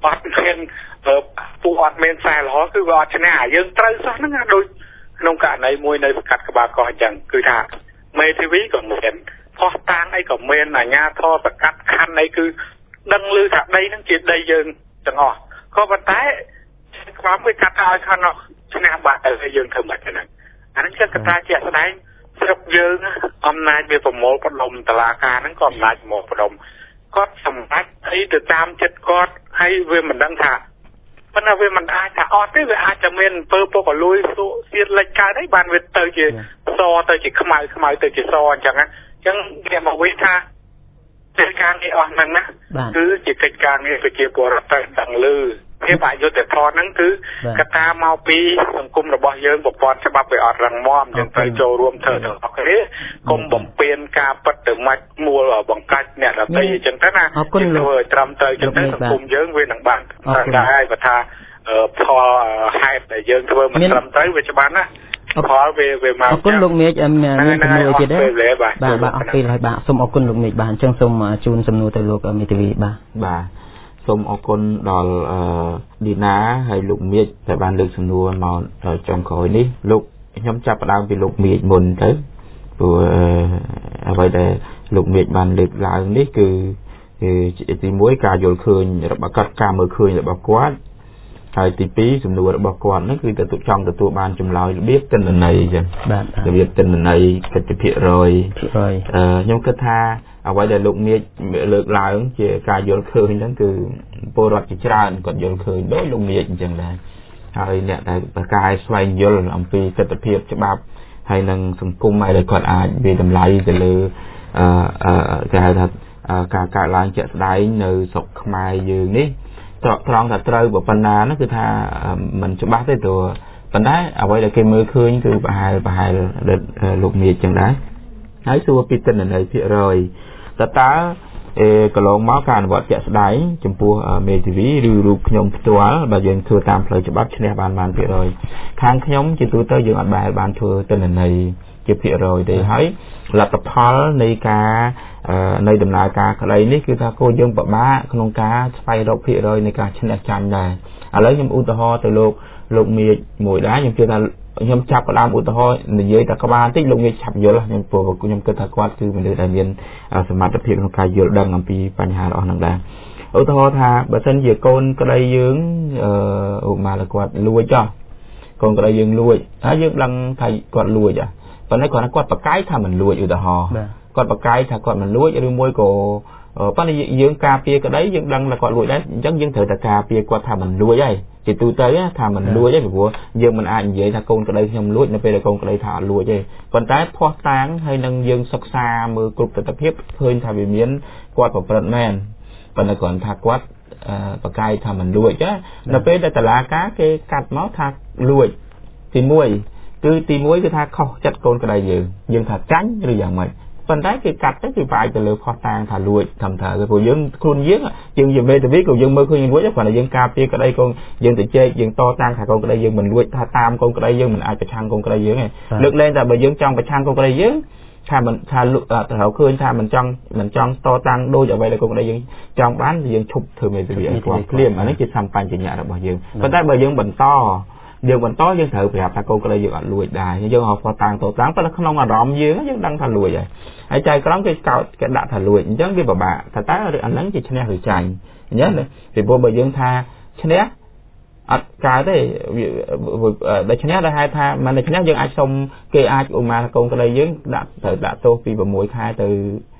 អត់មានពួកអត់មានខ្សែល្អគឺវាអត់ឈ្នះយើងត្រូវសោះហ្នឹងដូចក្នុងករណីមួយនៅសង្កាត់ក្បាលកោះអញ្ចឹងគឺថាមេធាវីក៏មានផោះតាងអីក៏មានអាជ្ញាធរសង្កាត់ខណ្ឌអីគឺដឹងឮថាដីហ្នឹងជាដីយើងទាំងអស់ក៏ប៉ុន្តែខ្វល់មួយកាត់ឲ្យខណ្ឌនោះឈ្នះបាត់ហើយយើងធ្វើមិនហ្នឹងអាហ្នឹងគឺកត្តាជាក់ស្ដែងស្រុកយើងអំណាចវាប្រមូលផ្ដុំតឡាការហ្នឹងក៏អំណាចប្រមូលផ្ដុំគាត់សម្រេចអីទៅតាមចិត្តគាត់ហើយវាមិនដឹងថាប៉ុន្តែវាមិនអាចថាអត់ទេវាអាចจะមានអំពើពុករលួយសៀតលិចកើតអីបានវាទៅជាសទៅជាខ្មៅខ្មៅទៅជាសអញ្ចឹងអញ្ចឹងគេមកវិញថាកិច្ចការនេះអស់ហ្នឹងណាគឺជាកិច្ចការនេះប្រជាពលរដ្ឋត្រូវដឹងឮភាពអយុត្តិធម៌ហ្នឹងគឺកត្តាមកពីសង្គមរបស់យើងប្រព័ន្ធច្បាប់វាអត់រឹងមាំយើងត្រូវចូលរួមធ្វើទាំងអស់គ្នាកុំបំពេញការពិតទៅមាច់មួលបង្កាច់អ្នកដទៃអញ្ចឹងទៅណាធ្វើឲ្យត្រឹមត្រូវអញ្ចឹងទៅសង្គមយើងវានឹងបានដែរហើយបើថាផលហេតុដែលយើងធ្វើមិនត្រឹមត្រូវវាច្បាស់ណាផលវាវាមកអរគុណលោកមេឃមានសំណួរទៀតទេបាទបាទអរពេលហើយបាទសូមអរគុណលោកមេឃបាទអញ្ចឹងសូមជូនសំណួរទៅលោកមេធាវីបាទបាទសូមអរគុណដល់ឌីណាហើយលោកមេឃដែលបានលើកសំណួរមកចុងក្រោយនេះលោកខ្ញុំចាប់ផ្ដើមពីលោកមេឃមុនទៅព្រោះអ្វីដែលលោកមេឃបានលើកឡើងនេះគឺគឺទីមួយការយល់ឃើញរបស់គាត់ការមើលឃើញរបស់គាត់ហើយទីពីរសំណួររបស់គាត់ហ្នឹងគឺទៅចង់ទទួលបានចម្លើយរបៀបទិន្នន័យអញ្ចឹងបាទរបៀបទិន្នន័យកិច្ចភាគរយអឺខ្ញុំគិតថាអ្វីដែលលោកមេឃលើកឡើងជាការយល់ឃើញហ្នឹងគឺពលរដ្ឋជាច្រើនគាត់យល់ឃើញដោយលោកមេឃអញ្ចឹងដែរហើយអ្នកដែលប្រកាយស្វែងយល់អំពីទស្សនវិជ្ជាច្បាប់ហើយនឹងសង្គមឲ្យគាត់អាចវាតម្លៃទៅលើអឺគេហៅថាការកើតឡើងជាក់ស្ដែងនៅស្រុកខ្មែរយើងនេះត្រង់ថាត្រូវប៉ុណ្ណាហ្នឹងគឺថាมันច្បាស់ទេព្រោះប៉ុន្តែអ្វីដែលគេមើលឃើញគឺប្រហែលប្រហែលលោកមេឃចឹងដែរហើយសួរពីទិន្នន័យភាគរយតើតើអេកន្លងមកការអនុវត្តជាក់ស្ដែងចំពោះមេធាវីឬរូបខ្ញុំផ្ទាល់បើយើងធ្វើតាមផ្លូវច្បាប់ឈ្នះបានបានភាគរយខាងខ្ញុំជាទូទៅយើងអត់បែរបានធ្វើទិន្នន័យជាភាគរយទេហើយលទ្ធផលនៃការនៃដំណើរការក្តីនេះគឺថាគោយើងពិបាកក្នុងការស្វែងរកភាគរយនៃការឈ្នះចាញ់ដែរឥឡូវខ្ញុំឧទាហរណ៍ទៅលោកលោកមេឃមួយដែរខ្ញុំជឿថាខ្ញុំចាប់ផ្ដើមឧទាហរណ៍និយាយតែក្បាលបន្តិចលោកមេឃឆាប់យល់ខ្ញុំព្រោះខ្ញុំគិតថាគាត់គឺមនុស្សដែលមានសមត្ថភាពក្នុងការយល់ដឹងអំពីបញ្ហារបស់ហ្នឹងដែរឧទាហរណ៍ថាបើសិនជាកូនក្តីយើងអឺឧបមាថាគាត់លួចចោះកូនក្តីយើងលួចហើយយើងដឹងថាគាត់លួចហ៎ប៉ុន្តែគាត់គាត់ប្រកែកថាមិនលួចឧទាហរណ៍គាត់ប្រកែកថាគាត់មិនលួចឬមួយក៏ប៉ុន្តែយើងការពារក្តីយើងដឹងថាគាត់លួចដែរអញ្ចឹងយើងត្រូវតែការពារគាត់ថាមិនលួចហើយជាទូទៅថាមិនលួចទេព្រោះយើងមិនអាចនិយាយថាកូនក្តីខ្ញុំលួចនៅពេលដែលកូនក្តីថាអត់លួចទេប៉ុន្តែភ័ស្តុតាងហើយនឹងយើងសិក្សាមើលគ្រប់ទិដ្ឋភាពឃើញថាវាមានគាត់ប្រព្រឹត្តមែនប៉ុន្តែគ្រាន់ថាគាត់ប្រកែកថាមិនលួចណានៅពេលដែលតុលាការគេកាត់មកថាលួចទីមួយគឺទីមួយគឺថាខុសចិត្តកូនក្តីយើងយើងថាចាញ់ឬយ៉ាងម៉េចប៉ុន្តែគេកាត់ទៅគេផ្អែកទៅលើផុសតាងថាលួចធម្មតាគឺព្រោះយើងខ្លួនយើងយើងជាមេធាវីក៏យើងមើលឃើញលួចដែរគ្រាន់តែយើងការពារក្តីកូនយើងទៅជែកយើងតតាំងថាកូនក្តីយើងមិនលួចថាតាមកូនក្តីយើងមិនអាចប្រឆាំងកូនក្តីយើងទេលើកលែងតែបើយើងចង់ប្រឆាំងកូនក្តីយើងថាមិនថាត្រូវឃើញថាមិនចង់មិនចង់តតាំងដូចអ្វីដែលកូនក្តីយើងចង់បានយើងឈប់ធ្វើមេធាវីឲ្យគាត់ភ្លាមអានេះជាសម្បញ្ញៈរបស់យើងប៉ុន្តែបើយើងបន្តយើងបន្តយើងត្រូវប្រាប់ថាកូនក្តីយើងអត់លួចដែរយើងហៅគាត់តាំងតតាំងប៉ុន្តែក្នុងអារម្មណ៍យើងយើងដឹងថាលួចហើយហើយចៅក្រមគេកោតគេដាក់ថាលួចអញ្ចឹងវាពិបាកថាតើអាហ្នឹងជាឈ្នះឬចាញ់អញ្ចឹងពីព្រោះបើយើងថាឈ្នះអត់កើតទេដល់ឈ្នះដែលហៅថាមិនឈ្នះយើងអាចសុំគេអាចឧមាកូនក្តីយើងដាក់ត្រូវដាក់ទោសពី6ខែទៅ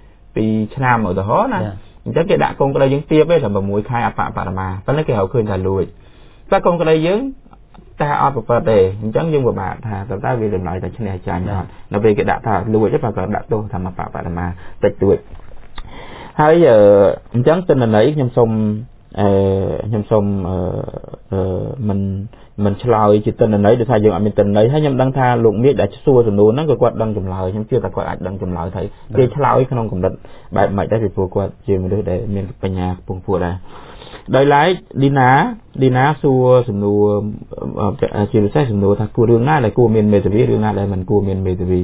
2ឆ្នាំឧទាហរណ៍ណាអញ្ចឹងគេដាក់កូនក្តីយើងទៀបទេតែ6ខែអបបរមាប៉ុន្តែគេហៅឃើញថាលួចតែកូនក្តីយើងតែអត់ប្រព្រឹត្តទេអញ្ចឹងយើងពិបាកថាតើវាតម្លៃតែឈ្នះចាញ់អត់នៅពេលគេដាក់ថាលួចទេបើគាត់ដាក់ទោសថាមកបរមាតិចតួចហើយអញ្ចឹងទិន្នន័យខ្ញុំសូមអឺខ្ញុំសូមអឺមិនមិនឆ្លើយជាទិន្នន័យដោយសារយើងអត់មានទិន្នន័យហើយខ្ញុំដឹងថាលោកមេឃដែលសួរសំណួរហ្នឹងក៏គាត់ដឹងចម្លើយខ្ញុំជឿថាគាត់អាចដឹងចម្លើយហើយគេឆ្លើយក្នុងកម្រិតបែបម៉េចដែរពីព្រោះគាត់ជាមនុស្សដែលមានបញ្ញាខ្ពង់ខ្ពស់ដែរដោយឡែកឌីណាឌីណាសួរសំណួរជាពិសេសសំណួរថាគួររឿងណាដែលគួរមានមេធាវីរឿងណាដែលមិនគួរមានមេធាវី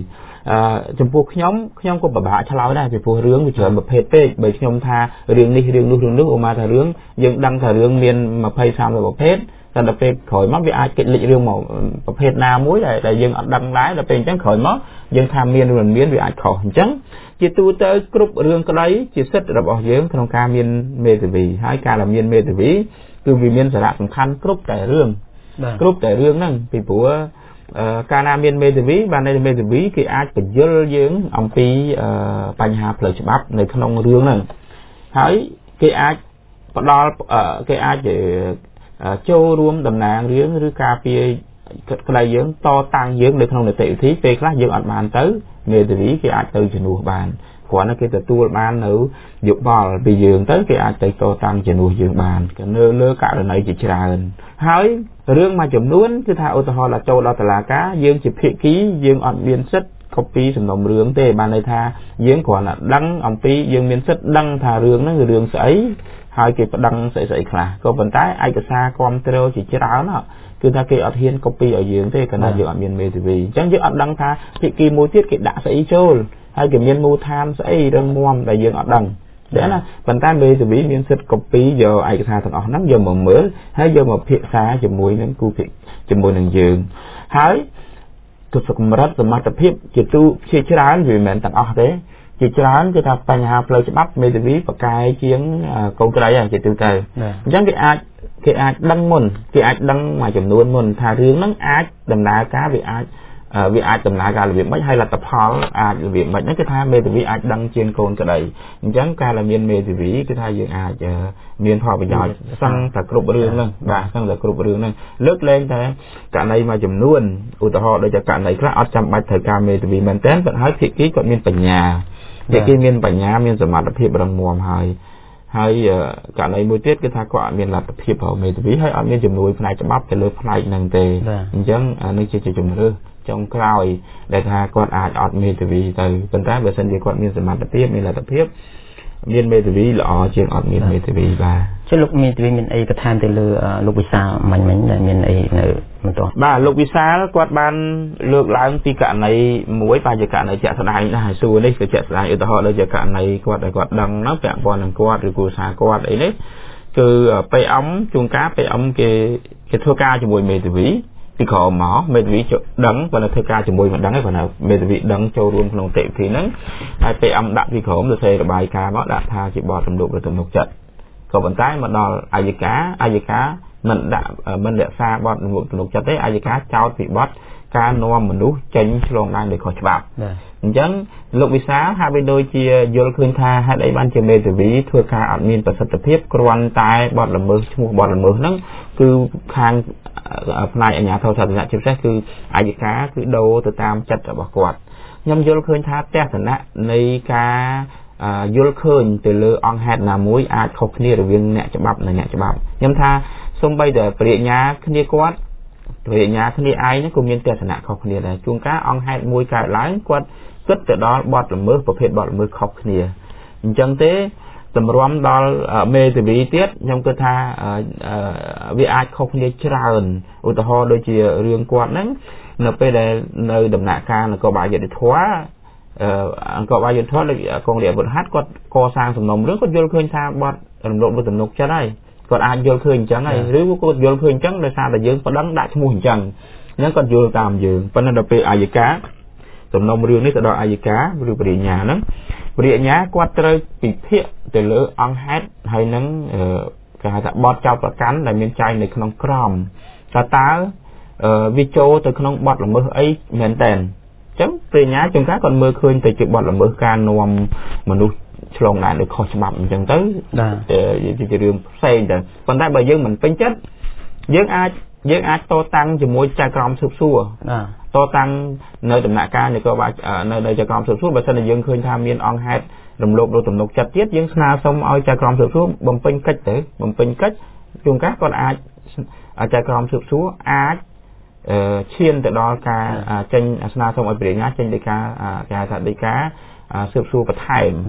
ចំពោះខ្ញុំខ្ញុំក៏ពិបាកឆ្លើយដែរពីព្រោះរឿងវាច្រើនប្រភេទពេកបើខ្ញុំថារឿងនេះរឿងនោះរឿងនោះអូមកថារឿងយើងដឹងថារឿងមានtwenty thirtyប្រភេទតែដល់ពេលក្រោយមកវាអាចគេចលេចរឿងមកប្រភេទណាមួយដែលដែលយើងអត់ដឹងដែរដល់ពេលអញ្ចឹងក្រោយមកយើងថាមានឬមិនមានវាអាចខុសអញ្ចឹងជាទូទៅគ្រប់រឿងក្តីជាសិទ្ធិរបស់យើងក្នុងការមានមេធាវីហើយការដែលមានមេធាវីគឺវាមានសារៈសំខាន់គ្រប់តែរឿងគ្រប់តែរឿងហ្នឹងពីព្រោះការណាមានមេធាវីបាននៅមេធាវីគេអាចបញ្យល់យើងអំពីបញ្ហាផ្លូវច្បាប់នៅក្នុងរឿងហ្នឹងហើយគេអាចផ្ដល់គេអាចចូលរួមតំណាងរឿងឬការពារក្តីយើងតតាំងយើងនៅក្នុងនីតិវិធីពេលខ្លះយើងអត់បានទៅមេធាវីគេអាចទៅជំនួសបានគ្រាន់តែគេទទួលបាននៅយោបល់ពីយើងទៅគេអាចទៅតតាំងជំនួសយើងបាននៅលើករណីជាច្រើនហើយរឿងមួយចំនួនគឺថាឧទាហរណ៍ថាចូលដល់តុលាការយើងជាភាគីយើងអត់មានសិទ្ធិ copy សំណុំរឿងទេបានន័យថាយើងគ្រាន់តែដឹងអំពីយើងមានសិទ្ធិដឹងថារឿងហ្នឹងគឺរឿងស្អីហើយគេប្តឹងស្អីស្អីខ្លះក៏ប៉ុន្តែឯកសារគ្រប់គ្រងជាច្រើនគឺថាគេអត់ហ៊ាន copy ឲ្យយើងទេគណៈយើងអត់មានមេធាវីអញ្ចឹងយើងអត់ដឹងថាភាគីមួយទៀតគេដាក់ស្អីចូលហើយគេមានមូលដ្ឋានស្អីរឹងមាំដែលយើងអត់ដឹងតែណាប៉ុន្តែមេធាវីមានសិទ្ធិ copy យកឯកសារទាំងអស់ហ្នឹងយកមកមើលហើយយកមកពិភាក្សាជាមួយនឹងគូភាគជាមួយនឹងយើងហើយគឺសម្រាប់សមត្ថភាពជាទូជាច្រើនវាមិនមែនទាំងអស់ទេជាច្រើនគឺថាបញ្ហាផ្លូវច្បាប់មេធាវីបកកាយជាងកូនក្រីជាទូទៅអញ្ចឹងគេអាចគេអាចដឹងមុនគេអាចដឹងមួយចំនួនមុនថារឿងហ្នឹងអាចដំណើរការវាអាចវាអាចដំណើរការរបៀបម៉េចហើយលទ្ធផលអាចរបៀបម៉េចហ្នឹងគឺថាមេធាវីអាចដឹងជាងកូនក្តីអញ្ចឹងការដែលមានមេធាវីគឺថាយើងអាចមានផលប្រយោជន៍សឹងតែគ្រប់រឿងហ្នឹងបាទសឹងតែគ្រប់រឿងហ្នឹងលើកលែងតែករណីមួយចំនួនឧទាហរណ៍ដូចជាករណីខ្លះអត់ចាំបាច់ត្រូវការមេធាវីមែនទែនប៉ុន្តែហើយភាគីគាត់មានបញ្ញាភាគីមានបញ្ញាមានសមត្ថភាពរឹងមាំហើយហើយករណីមួយទៀតគឺថាគាត់អត់មានលទ្ធភាពរកមេធាវីហើយអត់មានជំនួយផ្នែកច្បាប់ទៅលើផ្នែកហ្នឹងទេអញ្ចឹងនេះជាជំរឿចុងក្រោយដែលថាគាត់អាចអត់មេធាវីទៅប៉ុន្តែបើសិនជាគាត់មានសមត្ថភាពមានលទ្ធភាពមានមេធាវីល្អជាងអត់មានមេធាវីបាទចុះលោកមេធាវីមានអីបន្ថែមទៅលើលោកវិសាលមិញមិញដែលមានអីនៅបន្តបាទលោកវិសាលគាត់បានលើកឡើងពីករណីមួយបាទជាករណីជាក់ស្ដែងដែរសួរនេះគឺជាក់ស្ដែងឧទាហរណ៍ដូចជាករណីគាត់ដែលគាត់ដឹងហ្នឹងពាក់ព័ន្ធនឹងគាត់ឬគ្រួសារគាត់អីនេះគឺពេលអំជួនកាលពេលអំគេគេធ្វើការជាមួយមេធាវីពីក្រោមមកមេធាវីដឹងប៉ុន្តែធ្វើការជាមួយមិនដឹងទេប៉ុន្តែមេធាវីដឹងចូលរួមក្នុងនីតិវិធីហ្នឹងហើយពេលអំដាក់ពីក្រោមទៅសេរបាយការណ៍មកដាក់ថាជាបទរំលោភលើទំនុកចិត្តក៏ប៉ុន្តែមកដល់អាយកាអាយកាមិនដាក់មិនរក្សាបទរំលោភទំនុកចិត្តទេអាយកាចោទពីបទការនាំមនុស្សចេញឆ្លងដែនដោយខុសច្បាប់អញ្ចឹងលោកវិសាលហាក់បីដូចជាយល់ឃើញថាហេតុអីបានជាមេធាវីធ្វើការអត់មានប្រសិទ្ធភាពគ្រាន់តែបទល្មើសឈ្មោះបទល្មើសហ្នឹងគឺខាងផ្នែកអាជ្ញាធរសាធារណៈជាពិសេសគឺអាយកាគឺដូរទៅតាមចិត្តរបស់គាត់ខ្ញុំយល់ឃើញថាទស្សនៈនៃការយល់ឃើញទៅលើអង្គហេតុណាមួយអាចខុសគ្នារវាងអ្នកច្បាប់និងអ្នកច្បាប់ខ្ញុំថាសូម្បីតែបរិញ្ញាគ្នាគាត់បរិញ្ញាគ្នាឯងហ្នឹងក៏មានទស្សនៈខុសគ្នាដែរជួនកាលអង្គហេតុមួយកើតឡើងគាត់គិតទៅដល់បទល្មើសប្រភេទបទល្មើសខុសគ្នាអញ្ចឹងទេតម្រាំដល់មេធាវីទៀតខ្ញុំគិតថាវាអាចខុសគ្នាច្រើនឧទាហរណ៍ដូចជារឿងគាត់ហ្នឹងនៅពេលដែលនៅដំណាក់កាលនគរបាលយុត្តិធម៌អង្គបាលយុត្តិធម៌ដូចកងរាជអាវុធហត្ថគាត់កសាងសំណុំរឿងគាត់យល់ឃើញថាបទរំលោភលើទំនុកចិត្តហើយគាត់អាចយល់ឃើញអញ្ចឹងហើយឬគាត់យល់ឃើញអញ្ចឹងដោយសារតែយើងប្តឹងដាក់ឈ្មោះអញ្ចឹងហ្នឹងគាត់យល់តាមយើងប៉ុន្តែដល់ពេលអាយកាសំណុំរឿងនេះទៅដល់អាយកាឬបរិញ្ញាហ្នឹងបរិញ្ញាគាត់ត្រូវពិភាក្សាទៅលើអង្គហេតុហើយនឹងគេហៅថាបទចោទប្រកាន់ដែលមានចែងនៅក្នុងក្រមថាតើវាចូលទៅក្នុងបទល្មើសអីមែនតើអញ្ចឹងបរិញ្ញាជួនកាលគាត់មើលឃើញទៅជាបទល្មើសការនាំមនុស្សឆ្លងដែនដោយខុសច្បាប់អញ្ចឹងទៅជារឿងផ្សេងទៅប៉ុន្តែបើយើងមិនពេញចិត្តយើងអាចយើងអាចតតាំងជាមួយចៅក្រមស៊ើបសួរតតាំងនៅដំណាក់កាលនគរបាលនៅនៅចៅក្រមស៊ើបសួរបើសិនជាយើងឃើញថាមានអង្គហេតុរំលោភលើទំនុកចិត្តទៀតយើងស្នើសុំឲ្យចៅក្រមស៊ើបសួរបំពេញកិច្ចទៅបំពេញកិច្ចជួនកាលគាត់អាចចៅក្រមស៊ើបសួរអាចឈានទៅដល់ការចេញស្នើសុំឲ្យបរិញ្ញាចេញដីកាគេហៅថាដីកាស៊ើបសួរបន្ថែម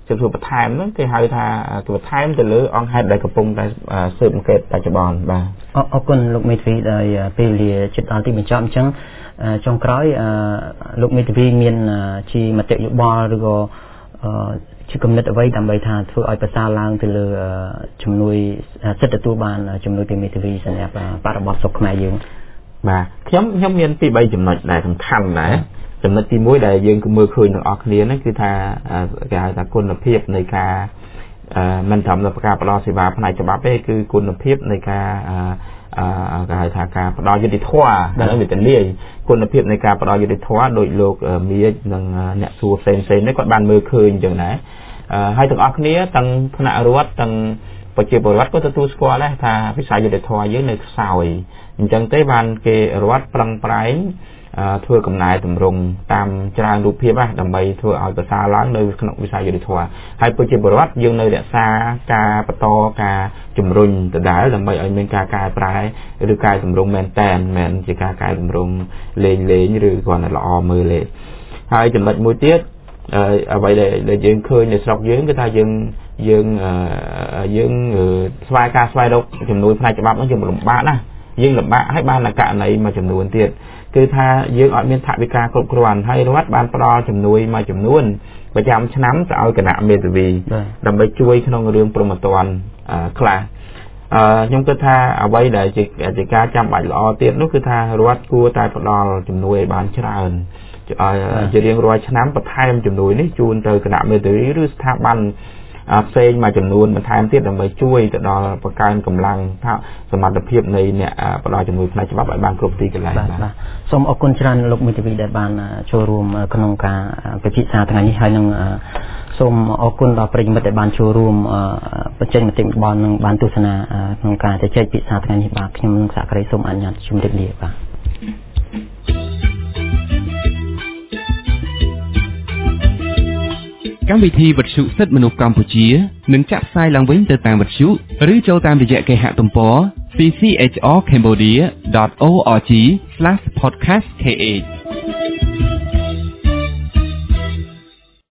ជំនួសបន្ថែមហ្នឹងគេហៅថាគឺបន្ថែមទៅលើអង្គហេតុដែលកំពុងតែស៊ើបអង្កេតបច្ចុប្បន្នបាទអរគុណលោកមេធាវីដែលពេលលាជិតដល់ទីបញ្ចប់អញ្ចឹងចុងក្រោយលោកមេធាវីមានជាមតិយោបល់ឬក៏ជាគំនិតអ្វីដើម្បីថាធ្វើឲ្យប្រសើរឡើងទៅលើជំនួយសិទ្ធិទទួលបានជំនួយពីមេធាវីសម្រាប់បរិបទសុខខ្មែរយើងបាទខ្ញុំខ្ញុំមានពីរបីចំណុចដែលសំខាន់ដែរចំណុចទីមួយដែលយើងគឺមើលឃើញទាំងអស់គ្នាហ្នឹងគឺថាគេហៅថាគុណភាពនៃការមិនត្រឹមតែការផ្ដល់សេវាផ្នែកច្បាប់ទេគឺគុណភាពនៃការគេហៅថាការផ្ដល់យុត្តិធម៌ដែលវាទលាយគុណភាពនៃការផ្ដល់យុត្តិធម៌ដោយលោកមាសនិងអ្នកសួរផ្សេងផ្សេងនេះគាត់បានមើលឃើញអញ្ចឹងដែរហើយទាំងអស់គ្នាទាំងថ្នាក់រដ្ឋទាំងប្រជាពលរដ្ឋក៏ទទួលស្គាល់ដែរថាវិស័យយុត្តិធម៌យើងនៅខ្សោយអញ្ចឹងទេបានគេរដ្ឋប្រឹងប្រែងធ្វើកំណែតម្រង់តាមច្រើនរូបភាពដើម្បីធ្វើឲ្យប្រសើរឡើងនៅក្នុងវិស័យយុត្តិធម៌ហើយប្រជាពលរដ្ឋយើងនៅរក្សាការបន្តការជំរុញដដែលដើម្បីឲ្យមានការកែប្រែឬកែតម្រង់មែនតែនមិនជាការកែតម្រង់លេងលេងឬគ្រាន់តែល្អមើលទេហើយចំណុចមួយទៀតអ្វីដែលយើងឃើញនៅស្រុកយើងគឺថាយើងយើងយើងស្វែងការស្វែងរកជំនួយផ្នែកច្បាប់ហ្នឹងយើងលំបាកណាស់យើងលំបាកហើយបានករណីមួយចំនួនទៀតគឺថាយើងអត់មានថវិកាគ្រប់គ្រាន់ហើយរដ្ឋបានផ្ដល់ជំនួយមួយចំនួនប្រចាំឆ្នាំទៅឲ្យគណៈមេធាវីដើម្បីជួយក្នុងរឿងព្រហ្មទណ្ឌខ្លះអឺខ្ញុំគិតថាអ្វីដែលជាការចាំបាច់ល្អទៀតនោះគឺថារដ្ឋគួរតែផ្ដល់ជំនួយឲ្យបានច្រើនជារៀងរាល់ឆ្នាំបន្ថែមជំនួយនេះជូនទៅគណៈមេធាវីឬស្ថាប័នផ្សេងមួយចំនួនបន្ថែមទៀតដើម្បីជួយទៅដល់បង្កើនកម្លាំងថាសមត្ថភាពនៃអ្នកផ្ដល់ជំនួយផ្នែកច្បាប់ឲ្យបានគ្រប់ទីកន្លែងបាទសូមអរគុណច្រើនលោកមេធាវីដែលបានចូលរួមក្នុងការពិភាក្សាថ្ងៃនេះហើយនឹងសូមអរគុណដល់ប្រិយមិត្តដែលបានចូលរួមបញ្ចេញមតិយោបល់និងបានទស្សនាក្នុងការជជែកពិភាក្សាថ្ងៃនេះបាទខ្ញុំនឹងសាករីសូមអនុញ្ញាតជម្រាបលាបាទកម្មវិធីវិទ្យុសិទ្ធិមនុស្សកម្ពុជានឹងចាក់ផ្សាយឡើងវិញទៅតាមវិទ្យុឬចូលតាមរយៈគេហទំព័រ c c h r cambodia dot org slash podcast kh